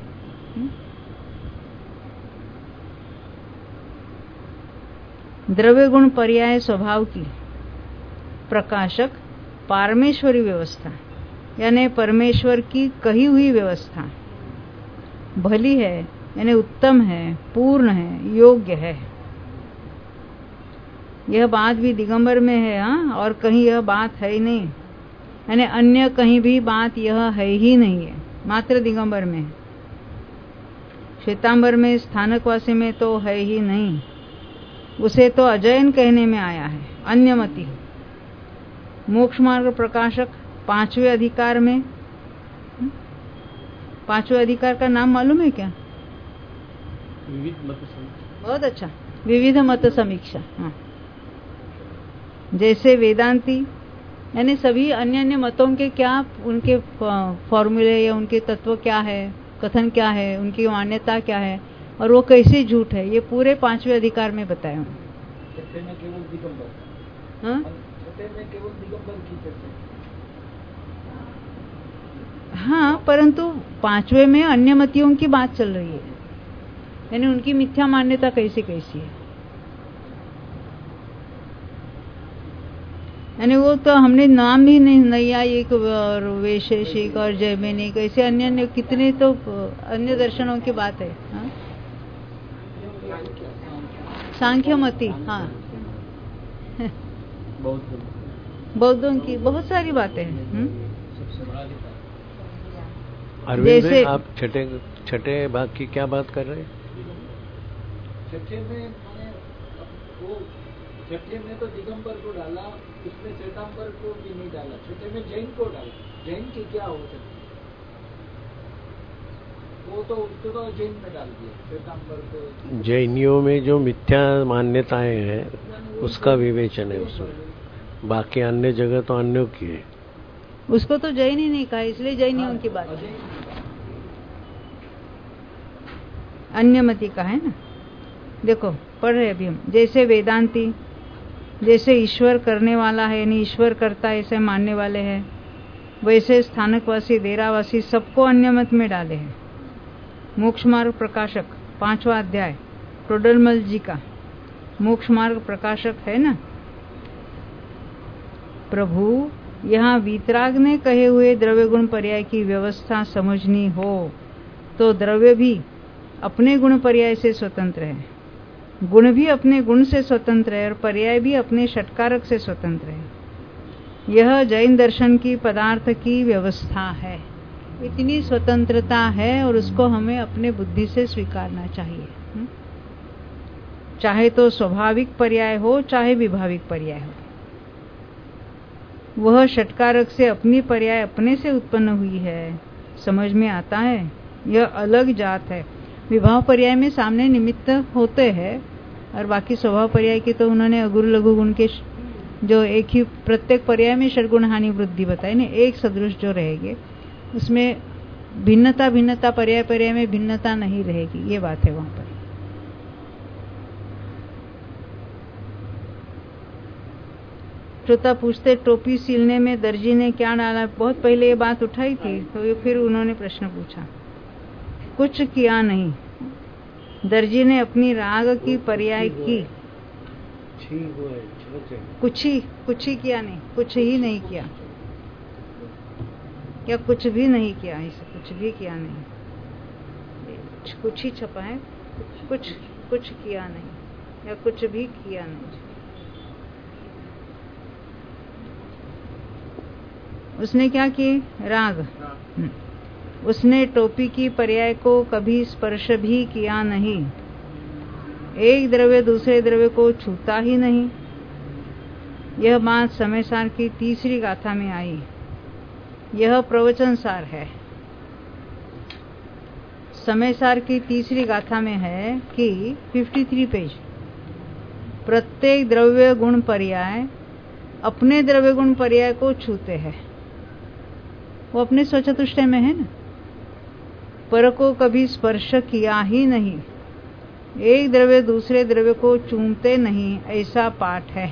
द्रव्य गुण पर्याय स्वभाव की प्रकाशक पारमेश्वरी व्यवस्था, यानी परमेश्वर की कही हुई व्यवस्था भली है, यानी उत्तम है, पूर्ण है, योग्य है। यह बात भी दिगंबर में है, हाँ, और कहीं यह बात है ही नहीं, यानी अन्य कहीं भी बात यह है ही नहीं है, मात्र दिगंबर में है। श्वेतांबर में, स्थानकवासी में तो है ही नहीं, उसे तो अजयन कहने में आया है, अन्यमति। मोक्ष मार्ग प्रकाशक पांचवें अधिकार में, पांचवें अधिकार का नाम मालूम है क्या? विविध मत समीक्षा। बहुत अच्छा, विविध मत समीक्षा। हाँ, जैसे वेदांती यानी सभी अन्य अन्य मतों के क्या उनके फॉर्मूले या उनके तत्व क्या है, कथन क्या है, उनकी मान्यता क्या है, और वो कैसे झूठ है, ये पूरे पांचवें अधिकार में बताया हूँ। हाँ? हाँ, परंतु पांचवे में अन्य मतियों की बात चल रही है, यानी उनकी मिथ्या मान्यता कैसी कैसी है। यानी वो तो हमने नाम ही नहीं, नैयायिक और वैशेषिक और जैमिनिक ऐसे अन्य अन्य कितने तो अन्य दर्शनों की बात है। हाँ? सांख्य मति, हाँ बौद्धों की बहुत सारी बातें हैं। अरविंद भाई, आप छठे छठे भाग की क्या बात कर रहे हैं? छठे में वो छठे में तो दिगंबर को डाला, उसमें श्वेतांबर को भी नहीं डाला, छठे में जैन को डाला। जैन की क्या हो सकती है? वो तो उसको तो जैन में डाल दिया, श्वेतांबर को। जैनियों में जो मिथ्या मान्यताएं हैं उसका विवेचन है उसमें, बाकी अन्य जगह तो अन्यों की है। उसको तो जैन ही नहीं कहा, इसलिए जैनियों की बात है। अन्यमति का है ना। देखो पढ़ रहे अभी हम, जैसे वेदांती जैसे ईश्वर करने वाला है यानी ईश्वर करता है ऐसे मानने वाले हैं, वैसे स्थानकवासी देरावासी सबको अन्य मत में डाले हैं। मोक्ष मार्ग प्रकाशक पांचवा अध्याय टोडरमल जी का मोक्ष मार्ग प्रकाशक है ना। प्रभु यहाँ वीतराग ने कहे हुए द्रव्य गुण पर्याय की व्यवस्था समझनी हो तो द्रव्य भी अपने गुण पर्याय से स्वतंत्र है, गुण भी अपने गुण से स्वतंत्र है और पर्याय भी अपने षटकारक से स्वतंत्र है। यह जैन दर्शन की पदार्थ की व्यवस्था है। इतनी स्वतंत्रता है और उसको हमें अपने बुद्धि से स्वीकारना चाहिए। चाहे तो स्वाभाविक पर्याय हो चाहे विभाविक पर्याय हो, वह षटकारक से अपनी पर्याय अपने से उत्पन्न हुई है, समझ में आता है। यह अलग जात है। विभाव पर्याय में सामने निमित्त होते हैं और बाकी स्वभाव पर्याय की तो उन्होंने अगुरु लघु गुण के जो एक ही प्रत्येक पर्याय में षडगुण हानि वृद्धि बताई ना, एक सदृश जो रहेंगे उसमें भिन्नता भिन्नता पर्याय पर्याय में भिन्नता नहीं रहेगी, ये बात है वहां पर। श्रोता पूछते टोपी सिलने में दर्जी ने क्या डाला। बहुत पहले ये बात उठाई थी तो ये फिर उन्होंने प्रश्न पूछा। कुछ किया नहीं, दर्जी ने अपनी राग की पर्याय की। कुछ ही कुछ ही किया नहीं, कुछ ही नहीं किया या कुछ भी नहीं किया, ऐसा कुछ भी किया नहीं। कुछ ही छपा है, कुछ कुछ किया नहीं या कुछ भी किया नहीं। उसने क्या की? राग। उसने टोपी की पर्याय को कभी स्पर्श भी किया नहीं। एक द्रव्य दूसरे द्रव्य को छूता ही नहीं। यह बात समय सार की तीसरी गाथा में आई। यह प्रवचन सार है। समय सार की तीसरी गाथा में है कि तिरेपन पेज, प्रत्येक द्रव्य गुण पर्याय अपने द्रव्य गुण पर्याय को छूते हैं। वो अपने स्वचतुष्टय में है ना। पर को कभी स्पर्श किया ही नहीं। एक द्रव्य दूसरे द्रव्य को चूमते नहीं, ऐसा पाठ है।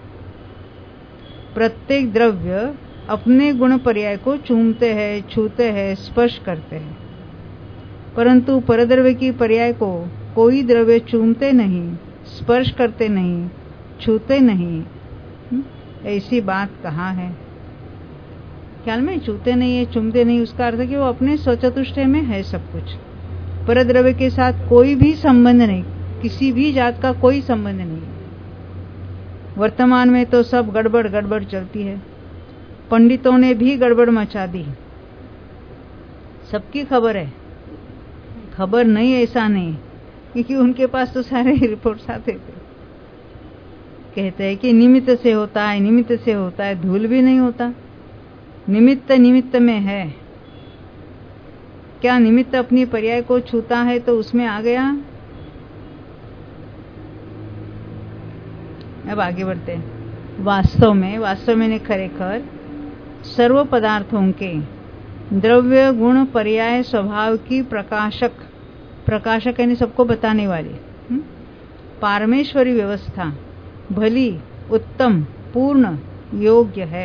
प्रत्येक द्रव्य अपने गुण पर्याय को चूमते हैं, छूते हैं, स्पर्श करते हैं, परंतु परद्रव्य की पर्याय को कोई द्रव्य चूमते नहीं, स्पर्श करते नहीं, छूते नहीं, ऐसी बात कहाँ है? ख्याल में छूते नहीं है, चूमते नहीं, उसका अर्थ है कि वो अपने स्वचतुष्टय में है सब कुछ। परद्रव्य के साथ कोई भी संबंध नहीं, किसी भी जात का कोई संबंध नहीं। वर्तमान में तो सब गड़बड़ गड़बड़ चलती है। पंडितों ने भी गड़बड़ मचा दी, सबकी खबर है। खबर नहीं ऐसा नहीं, क्योंकि उनके पास तो सारे रिपोर्ट्स आते थे। कहते हैं कि निमित्त से होता है, निमित्त से होता है, धूल भी नहीं होता। निमित्त निमित्त में है। क्या निमित्त अपनी पर्याय को छूता है तो उसमें आ गया? अब आगे बढ़ते हैं। वास्तव में वास्तव में ने खरेखर सर्व पदार्थों के द्रव्य गुण पर्याय स्वभाव की प्रकाशक, प्रकाशक यानी सबको बताने वाली पारमेश्वरी व्यवस्था भली, उत्तम, पूर्ण, योग्य है।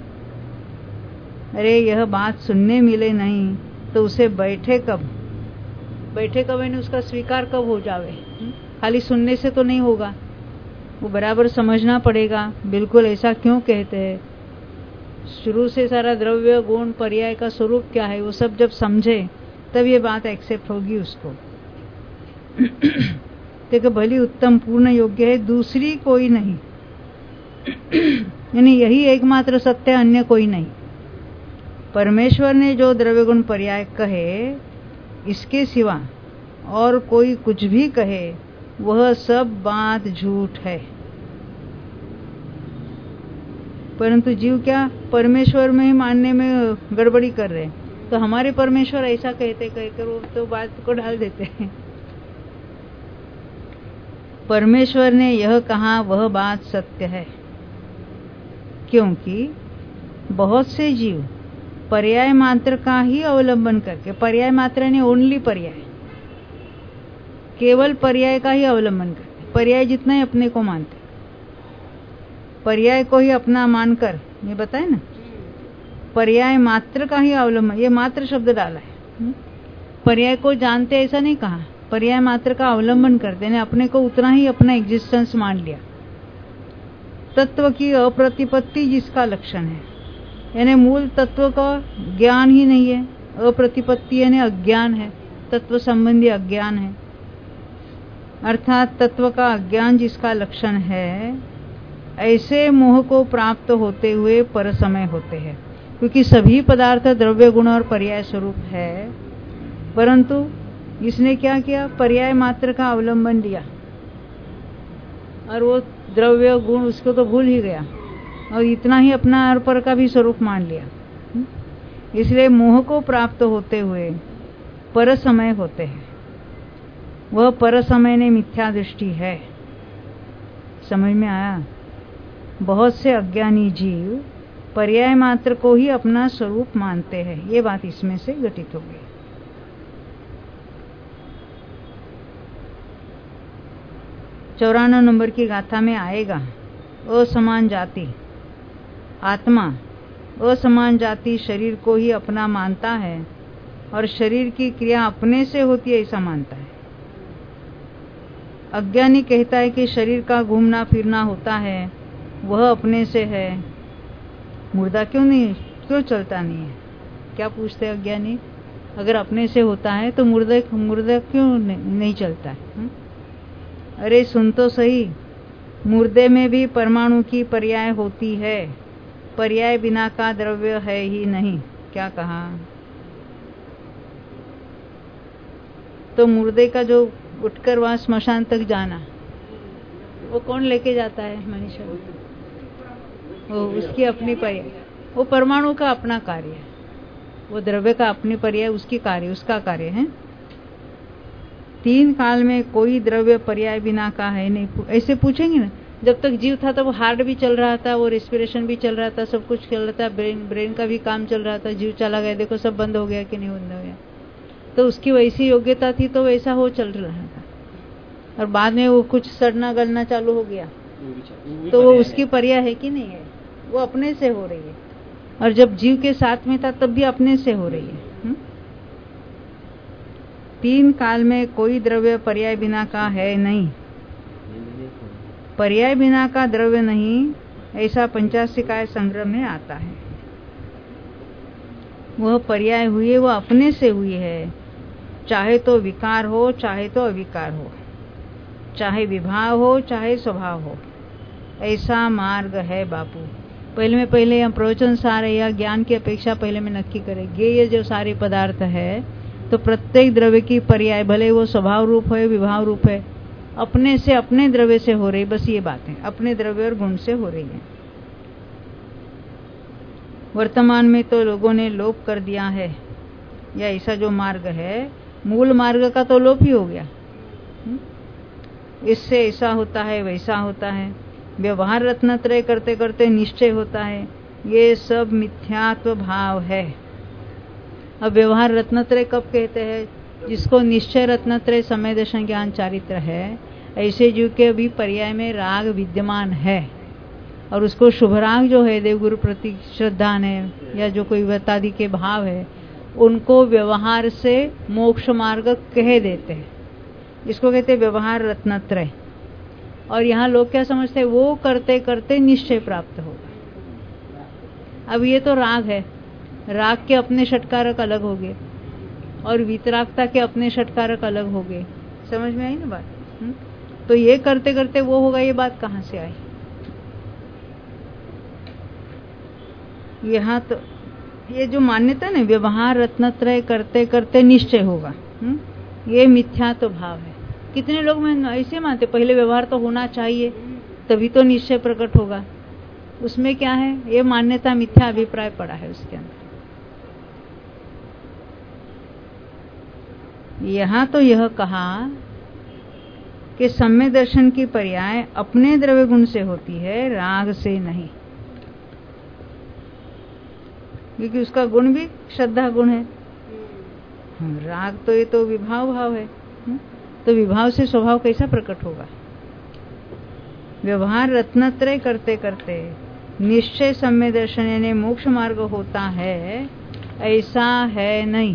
अरे यह बात सुनने मिले नहीं तो उसे बैठे कब? बैठे कब यानी उसका स्वीकार कब हो जावे? खाली सुनने से तो नहीं होगा। वो बराबर समझना पड़ेगा, बिल्कुल ऐसा क्यों कहते हैं, शुरू से सारा द्रव्य गुण पर्याय का स्वरूप क्या है वो सब जब समझे तब ये बात एक्सेप्ट होगी उसको। देखो भली उत्तम पूर्ण योग्य है, दूसरी कोई नहीं, यानी यही एकमात्र सत्य, अन्य कोई नहीं। परमेश्वर ने जो द्रव्य गुण पर्याय कहे, इसके सिवा और कोई कुछ भी कहे वह सब बात झूठ है। परंतु जीव क्या परमेश्वर में ही मानने में गड़बड़ी कर रहे हैं, तो हमारे परमेश्वर ऐसा कहते कहकर वो तो बात को डाल देते हैं। परमेश्वर ने यह कहा वह बात सत्य है, क्योंकि बहुत से जीव पर्याय मात्र का ही अवलंबन करके, पर्याय मात्र ने ओनली पर्याय, केवल पर्याय का ही अवलंबन करते, पर्याय जितना ही अपने को मानते, पर्याय को ही अपना मानकर, ये बताए ना, पर्याय मात्र का ही अवलंबन, ये मात्र शब्द डाला है। पर्याय को जानते ऐसा नहीं कहा, पर्याय मात्र का अवलंबन करते ने अपने को उतना ही अपना एग्जिस्टेंस मान लिया। तत्व की अप्रतिपत्ति जिसका लक्षण है, यानी मूल तत्व का ज्ञान ही नहीं है, अप्रतिपत्ति यानी अज्ञान है, तत्व संबंधी अज्ञान है, अर्थात तत्व का अज्ञान जिसका लक्षण है, ऐसे मोह को प्राप्त होते हुए पर समय होते हैं। क्योंकि सभी पदार्थ द्रव्य गुण और पर्याय स्वरूप है, परंतु इसने क्या किया, पर्याय मात्र का अवलंबन लिया और वो द्रव्य गुण उसको तो भूल ही गया और इतना ही अपना और पर का भी स्वरूप मान लिया। इसलिए मोह को प्राप्त होते हुए पर समय होते हैं। वह पर समय ने मिथ्या दृष्टि है। समझ में आया? बहुत से अज्ञानी जीव पर्याय मात्र को ही अपना स्वरूप मानते हैं, ये बात इसमें से घटित हो गई। चौरानवे नंबर की गाथा में आएगा, असमान जाति आत्मा असमान जाति शरीर को ही अपना मानता है और शरीर की क्रिया अपने से होती है ऐसा मानता है। अज्ञानी कहता है कि शरीर का घूमना फिरना होता है, वह अपने से है। मुर्दा क्यों नहीं, क्यों चलता नहीं है? क्या पूछते हैं अज्ञानी? अगर अपने से होता है तो मुर्दा मुर्दा क्यों नहीं, नहीं चलता है? हुँ? अरे सुन तो सही, मुर्दे में भी परमाणु की पर्याय होती है, पर्याय बिना का द्रव्य है ही नहीं। क्या कहा? तो मुर्दे का जो उठकर वहां स्मशान तक जाना, वो कौन लेके जाता है? मनीषा, वो उसकी अपनी पर्याय, वो परमाणु का अपना कार्य है, वो द्रव्य का अपनी पर्याय, उसकी कार्य, उसका कार्य है। तीन काल में कोई द्रव्य पर्याय बिना का है नहीं। ऐसे पूछेंगे ना, जब तक जीव था तब वो हार्ट भी चल रहा था, वो रेस्पिरेशन भी चल रहा था, सब कुछ चल रहा था, ब्रेन ब्रेन का भी काम चल रहा था। जीव चला गया, देखो सब बंद हो गया कि नहीं बंद हो गया? तो उसकी वैसी योग्यता थी तो वैसा हो चल रहा था, और बाद में वो कुछ सड़ना गलना चालू हो गया, तो वो उसकी पर्याय है कि नहीं है? वो अपने से हो रही है। और जब जीव के साथ में था तब भी अपने से हो रही है। हुँ? तीन काल में कोई द्रव्य पर्याय बिना का है नहीं, पर्याय बिना का द्रव्य नहीं, ऐसा पंचाशिकाय संग्रह में आता है। वह पर्याय हुई, वह अपने से हुई है, चाहे तो विकार हो चाहे तो अविकार हो, चाहे विभाव हो चाहे स्वभाव हो, ऐसा मार्ग है बापू। पहले में पहले हम प्रवचन सारे या ज्ञान की अपेक्षा पहले में नक्की करेंगे। ये जो सारे पदार्थ है तो प्रत्येक द्रव्य की पर्याय, भले वो स्वभाव रूप है विभाव रूप है, अपने से अपने द्रव्य से हो रही, बस ये बात है, अपने द्रव्य और गुण से हो रही है। वर्तमान में तो लोगों ने लोप कर दिया है, या ऐसा जो मार्ग है मूल मार्ग का तो लोप ही हो गया। इससे ऐसा होता है वैसा होता है, व्यवहार रत्नत्रय करते करते निश्चय होता है, ये सब मिथ्यात्व भाव है। अब व्यवहार रत्नत्रय कब कहते हैं? जिसको निश्चय रत्नत्रय समय दर्शन ज्ञान चारित्र है, ऐसे जीव के भी पर्याय में राग विद्यमान है, और उसको शुभ राग जो है देवगुरु प्रति श्रद्धा है या जो कोई व्रतादि के भाव है, उनको व्यवहार से मोक्ष मार्ग कह देते हैं। इसको कहते हैं व्यवहार रत्नत्रय। और यहाँ लोग क्या समझते हैं, वो करते करते निश्चय प्राप्त होगा। अब ये तो राग है, राग के अपने षटकारक अलग हो गए और वितरागता के अपने षटकारक अलग हो गए। समझ में आई ना बात? हुँ? तो ये करते करते वो होगा, ये बात कहाँ से आई? यहाँ तो ये जो मान्यता है ना, व्यवहार रत्नत्रय करते करते निश्चय होगा, हुँ? ये मिथ्या तो भाव है। कितने लोग में ऐसे मानते, पहले व्यवहार तो होना चाहिए तभी तो निश्चय प्रकट होगा। उसमें क्या है, ये मान्यता मिथ्या अभिप्राय पड़ा है उसके अंदर। यहाँ तो यह कहा कि सम्य दर्शन की पर्याय अपने द्रव्य गुण से होती है, राग से नहीं, क्योंकि उसका गुण भी श्रद्धा गुण है। राग तो ये तो विभाव भाव है, तो विभाव से स्वभाव कैसा प्रकट होगा? व्यवहार रत्नत्रय करते करते निश्चय सम्य दर्शन यानी मोक्ष मार्ग होता है, ऐसा है नहीं।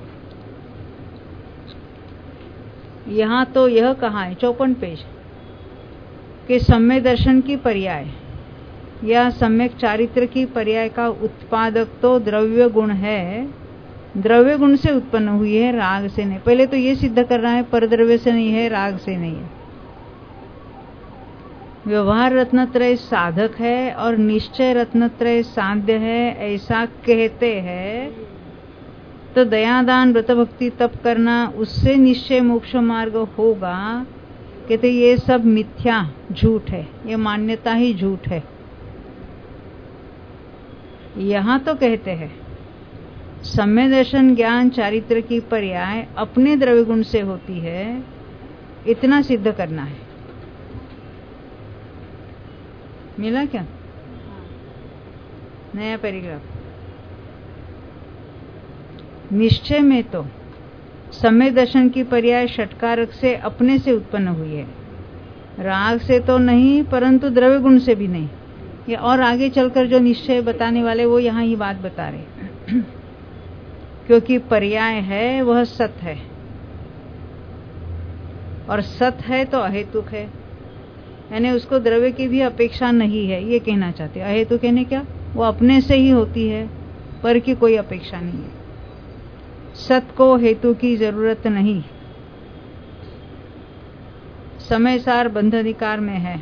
यहाँ तो यह कहा है चौपन पेज कि सम्य दर्शन की पर्याय या सम्यक चारित्र की पर्याय का उत्पादक तो द्रव्य गुण है, द्रव्य गुण से उत्पन्न हुई है, राग से नहीं। पहले तो ये सिद्ध कर रहा है परद्रव्य से नहीं है, राग से नहीं है। व्यवहार रत्नत्रय साधक है और निश्चय रत्नत्रय साध्य है, ऐसा कहते हैं। तो दयादान व्रत भक्ति तप करना, उससे निश्चय मोक्ष मार्ग होगा। कहते ये सब मिथ्या, झूठ है, ये मान्यता ही झूठ है। यहाँ तो कहते हैं सम्य दर्शन ज्ञान चारित्र की पर्याय अपने द्रव्य गुण से होती है, इतना सिद्ध करना है। मिला क्या? नया पैराग्राफ। निश्चय में तो सम्य दर्शन की पर्याय षटकारक से अपने से उत्पन्न हुई है, राग से तो नहीं, परंतु द्रव्य गुण से भी नहीं। ये और आगे चलकर जो निश्चय बताने वाले वो यहाँ ही बात बता रहे क्योंकि पर्याय है वह सत है, और सत है तो अहेतुक है, यानी उसको द्रव्य की भी अपेक्षा नहीं है, ये कहना चाहते। अहेतुक कहने क्या, वो अपने से ही होती है, पर की कोई अपेक्षा नहीं है। सत को हेतु की जरूरत नहीं, समय सार बंध अधिकार में है।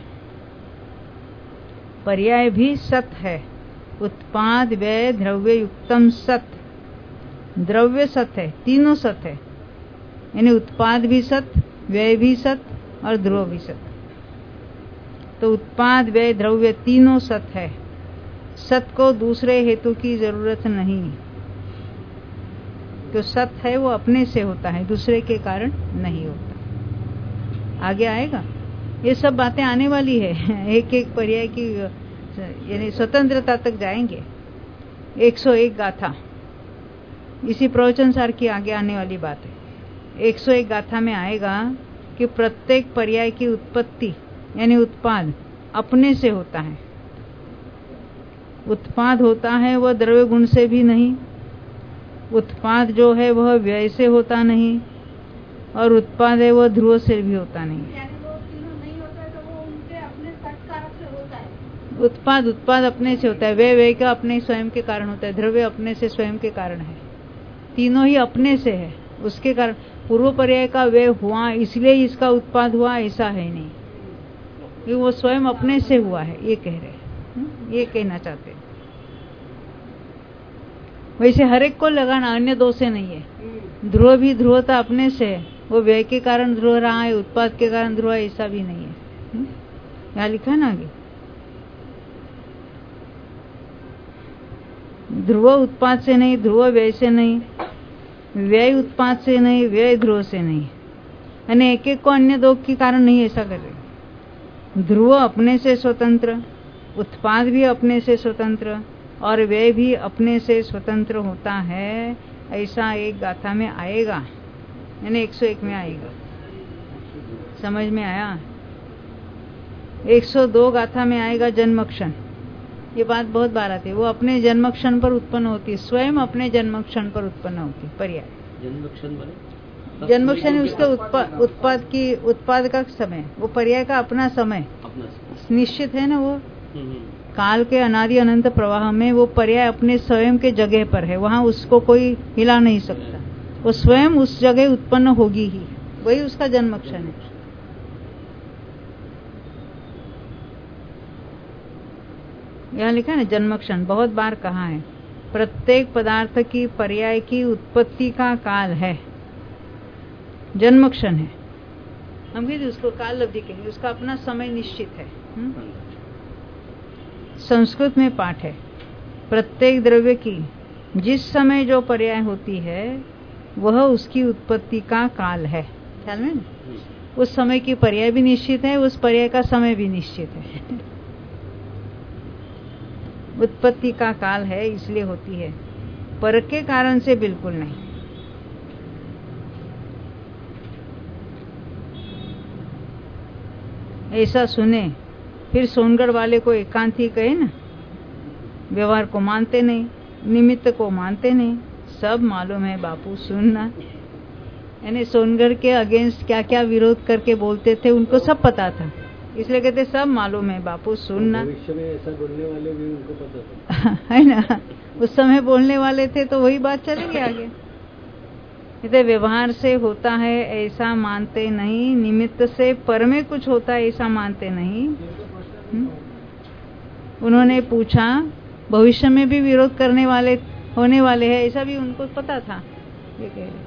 पर्याय भी सत है, उत्पाद व्यय द्रव्य युक्तम सत, द्रव्य सत है, तीनों सत है, यानी उत्पाद भी सत, व्यय भी सत और ध्रुव भी सत। तो उत्पाद व्यय द्रव्य तीनों सत है। सत को दूसरे हेतु की जरूरत नहीं, तो सत है वो अपने से होता है, दूसरे के कारण नहीं होता। आगे आएगा, ये सब बातें आने वाली है, एक एक पर्याय की यानी स्वतंत्रता तक जाएंगे। एक सौ एक गाथा इसी प्रवचन सार की आगे आने वाली बात है। एक सौ एक गाथा में आएगा कि प्रत्येक पर्याय की उत्पत्ति यानी उत्पाद अपने से होता है। उत्पाद होता है वह द्रव्य गुण से भी नहीं, उत्पाद जो है वह व्यय से होता नहीं, और उत्पाद है वह ध्रुव से भी होता नहीं। यानी वो तीनों नहीं होता है तो वो उनके अपने षटकारक से होता है। उत्पाद उत्पाद अपने से होता है, व्यय व्यय का अपने स्वयं के कारण होता है, द्रव्य अपने से स्वयं के कारण है। तीनों ही अपने से है, उसके कारण। पूर्व पर्याय का व्यय हुआ इसलिए इसका उत्पाद हुआ, ऐसा है नहीं, ये वो स्वयं अपने से हुआ है, ये कह रहे हैं, ये कहना चाहते हैं। वैसे हर एक को लगाना, अन्य दो से नहीं है। ध्रुव भी ध्रुवता अपने से है, वो व्यय के कारण ध्रुव रहा है, उत्पाद के कारण ध्रुव है, ऐसा भी नहीं है। यहाँ लिखा है ना आगे, ध्रुव उत्पाद से नहीं, ध्रुव व्यय से नहीं, व्यय उत्पाद से नहीं, व्यय ध्रुव से नहीं, यानी एक एक को अन्य दो के कारण नहीं, ऐसा कर रहे। ध्रुव अपने से स्वतंत्र, उत्पाद भी अपने से स्वतंत्र, और व्यय भी अपने से स्वतंत्र होता है, ऐसा एक गाथा में आएगा, यानी एक सौ एक में आएगा। समझ में आया? एक सौ दो गाथा में आएगा जन्मक्षण। ये बात बहुत बार आती है, वो अपने जन्मक्षण पर उत्पन्न होती है, स्वयं अपने जन्मक्षण पर उत्पन्न होती है। पर्याय जन्मक्षण माने जन्मोक्षण है उसके उत्पाद उत्पाद की उत्पाद का समय, वो पर्याय का अपना समय अपना निश्चित है ना। वो हम्म, हम्म। काल के अनादि अनंत प्रवाह में वो पर्याय अपने स्वयं के जगह पर है, वहां उसको कोई हिला नहीं सकता। वो स्वयं उस जगह उत्पन्न होगी ही, वही उसका जन्मक्षण है। यहाँ लिखा है ना जन्मक्षण, बहुत बार कहा है। प्रत्येक पदार्थ की पर्याय की उत्पत्ति का काल है, जन्मक्षण है। हम कहते उसको काल अवधि कहेंगे, उसका अपना समय निश्चित है। हुँ? संस्कृत में पाठ है, प्रत्येक द्रव्य की जिस समय जो पर्याय होती है वह उसकी उत्पत्ति का काल है। ख्याल में ना, उस समय की पर्याय भी निश्चित है, उस पर्याय का समय भी निश्चित है। उत्पत्ति का काल है इसलिए होती है, पर के कारण से बिल्कुल नहीं। ऐसा सुने फिर सोनगढ़ वाले को एकांती कहे ना, व्यवहार को मानते नहीं, निमित्त को मानते नहीं, सब मालूम है बापू सुनना। यानी सोनगढ़ के अगेंस्ट क्या क्या विरोध करके बोलते थे उनको सब पता था, इसलिए कहते सब मालूम है बापू सुनना। भविष्य में ऐसा बोलने वाले भी उनको पता था है ना, उस समय बोलने वाले थे तो वही बात चलेगी आगे। कहते व्यवहार से होता है ऐसा मानते नहीं, निमित्त से पर में कुछ होता है ऐसा मानते नहीं। हुँ? उन्होंने पूछा भविष्य में भी विरोध करने वाले होने वाले हैं, ऐसा भी उनको पता था। ये कह रहे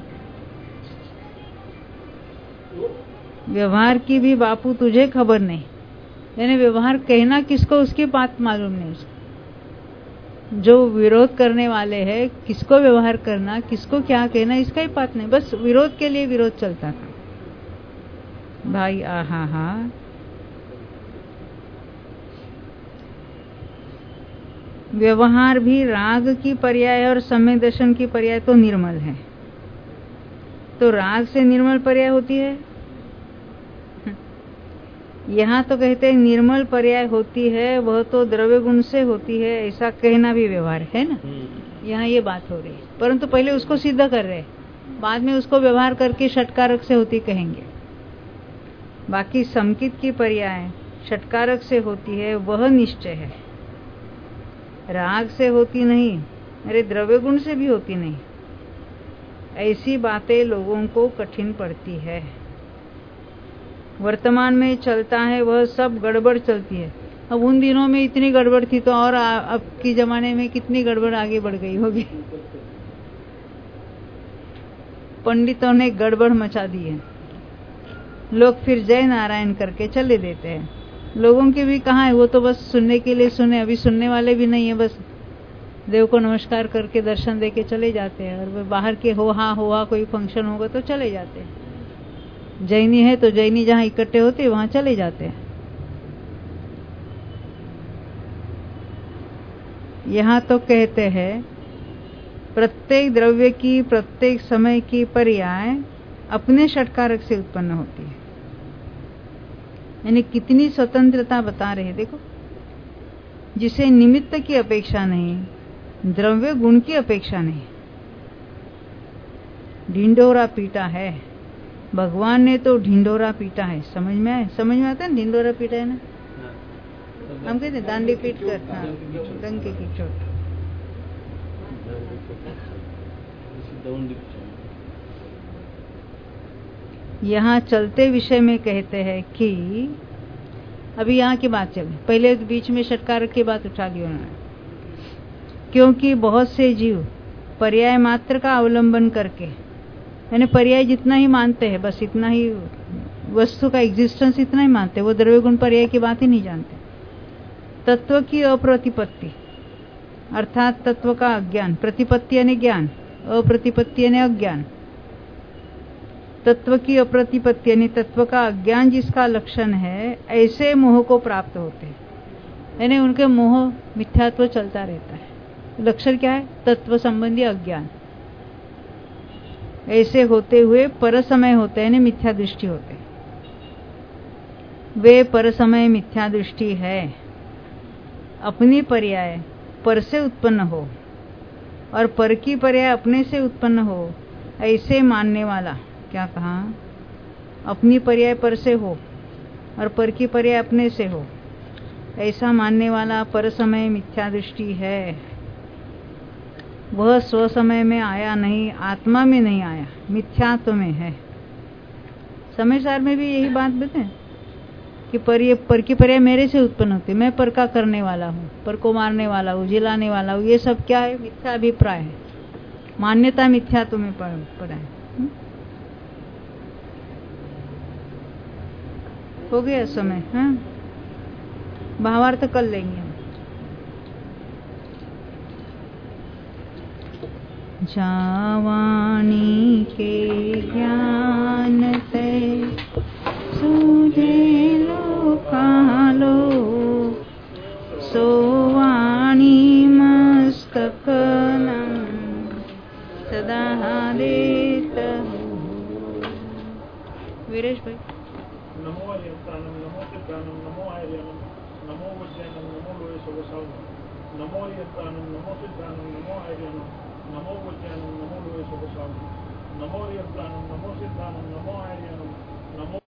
व्यवहार की भी बापू तुझे खबर नहीं, यानी व्यवहार कहना किसको उसकी बात मालूम नहीं। उसको जो विरोध करने वाले हैं किसको व्यवहार करना, किसको क्या कहना, इसका ही बात नहीं, बस विरोध के लिए विरोध चलता था भाई। आहा हा व्यवहार भी राग की पर्याय और सम्यक दर्शन की पर्याय तो निर्मल है, तो राग से निर्मल पर्याय होती है। यहाँ तो कहते हैं निर्मल पर्याय होती है, वह तो द्रव्य गुण से होती है, ऐसा कहना भी व्यवहार है ना। यहाँ ये बात हो रही है, परंतु पहले उसको सिद्ध कर रहे, बाद में उसको व्यवहार करके षटकारक से होती कहेंगे। बाकी समकित की पर्याय षटकारक से होती है, वह निश्चय है, राग से होती नहीं, अरे द्रव्य गुण से भी होती नहीं। ऐसी बातें लोगों को कठिन पड़ती है। वर्तमान में चलता है वह सब गड़बड़ चलती है। अब उन दिनों में इतनी गड़बड़ थी तो और अब की जमाने में कितनी गड़बड़ आगे बढ़ गई होगी। पंडितों ने गड़बड़ मचा दी है, लोग फिर जय नारायण करके चले देते हैं। लोगों के भी कहाँ है, वो तो बस सुनने के लिए सुने, अभी सुनने वाले भी नहीं है, बस देव को नमस्कार करके दर्शन देके चले जाते हैं। और बाहर के हो हा हो हा कोई फंक्शन होगा तो चले जाते हैं। जैनी है तो जैनी जहाँ इकट्ठे होते हैं वहां चले जाते हैं। यहाँ तो कहते हैं प्रत्येक द्रव्य की प्रत्येक समय की पर्याय अपने षटकारक से उत्पन्न होती है। यानी कितनी स्वतंत्रता बता रहे, देखो, जिसे निमित्त की अपेक्षा नहीं, द्रव्य गुण की अपेक्षा नहीं। ढिंडोरा पीटा है भगवान ने, तो ढिंडोरा पीटा है। समझ में आए, समझ में आता है ढिंडोरा पीटा है ना। हम कहते हैं दांडी पीट कर, हाँ, डंके की चोट। यहाँ चलते विषय में कहते हैं कि अभी यहाँ की बात चले, पहले बीच में षटकारक की बात उठा दी उन्होंने। क्योंकि बहुत से जीव पर्याय मात्र का अवलंबन करके, यानी पर्याय जितना ही मानते हैं, बस इतना ही वस्तु का एग्जिस्टेंस इतना ही मानते, वो द्रव्य गुण पर्याय की बात ही नहीं जानते। तत्व की अप्रतिपत्ति अर्थात तत्व का अज्ञान, प्रतिपत्ति यानी ज्ञान, अप्रतिपत्ति यानी अज्ञान। तत्व की अप्रतिपत्ति यानी तत्व का अज्ञान जिसका लक्षण है, ऐसे मोह को प्राप्त होते हैं। यानी उनके मोह मिथ्यात्व चलता रहता है। लक्षण क्या है? तत्व संबंधी अज्ञान। ऐसे होते हुए परसमय होते हैं, मिथ्या दृष्टि होते हैं। वे परसमय मिथ्या दृष्टि है। अपनी पर्याय पर से उत्पन्न हो और पर की पर्याय अपने से उत्पन्न हो, ऐसे मानने वाला क्या कहा? अपनी पर्याय पर से हो और पर की पर्याय अपने से हो, ऐसा मानने वाला पर समय मिथ्या दृष्टि है। वह स्व समय में आया नहीं, आत्मा में नहीं आया, मिथ्यात्व में है। समय सार में भी यही बात बताए कि पर ये पर की पर्याय मेरे से उत्पन्न होती, मैं पर का करने वाला हूँ, पर को मारने वाला हूँ, जिलाने वाला हूँ। ये सब क्या है? मिथ्या अभिप्राय है, मान्यता मिथ्यात्व में पड़ा है। हो गया समय। हाँ, भावार्थ कर लेंगे हम। जावाणी के ज्ञान ते सूझे लोकालो, सोवाणी मस्तकनं सदा देत। वीरेश भाई। नमो अरियंतानम, नमो सिद्धानम, नमो आर्यनम, नमो वज्रनम, नमो लोये सोगसावनम। नमो अरियंतानम, नमो सिद्धानम, नमो आर्यनम, नमो वज्रनम, नमो लोये सोगसावनम। नमो अरियंतानम,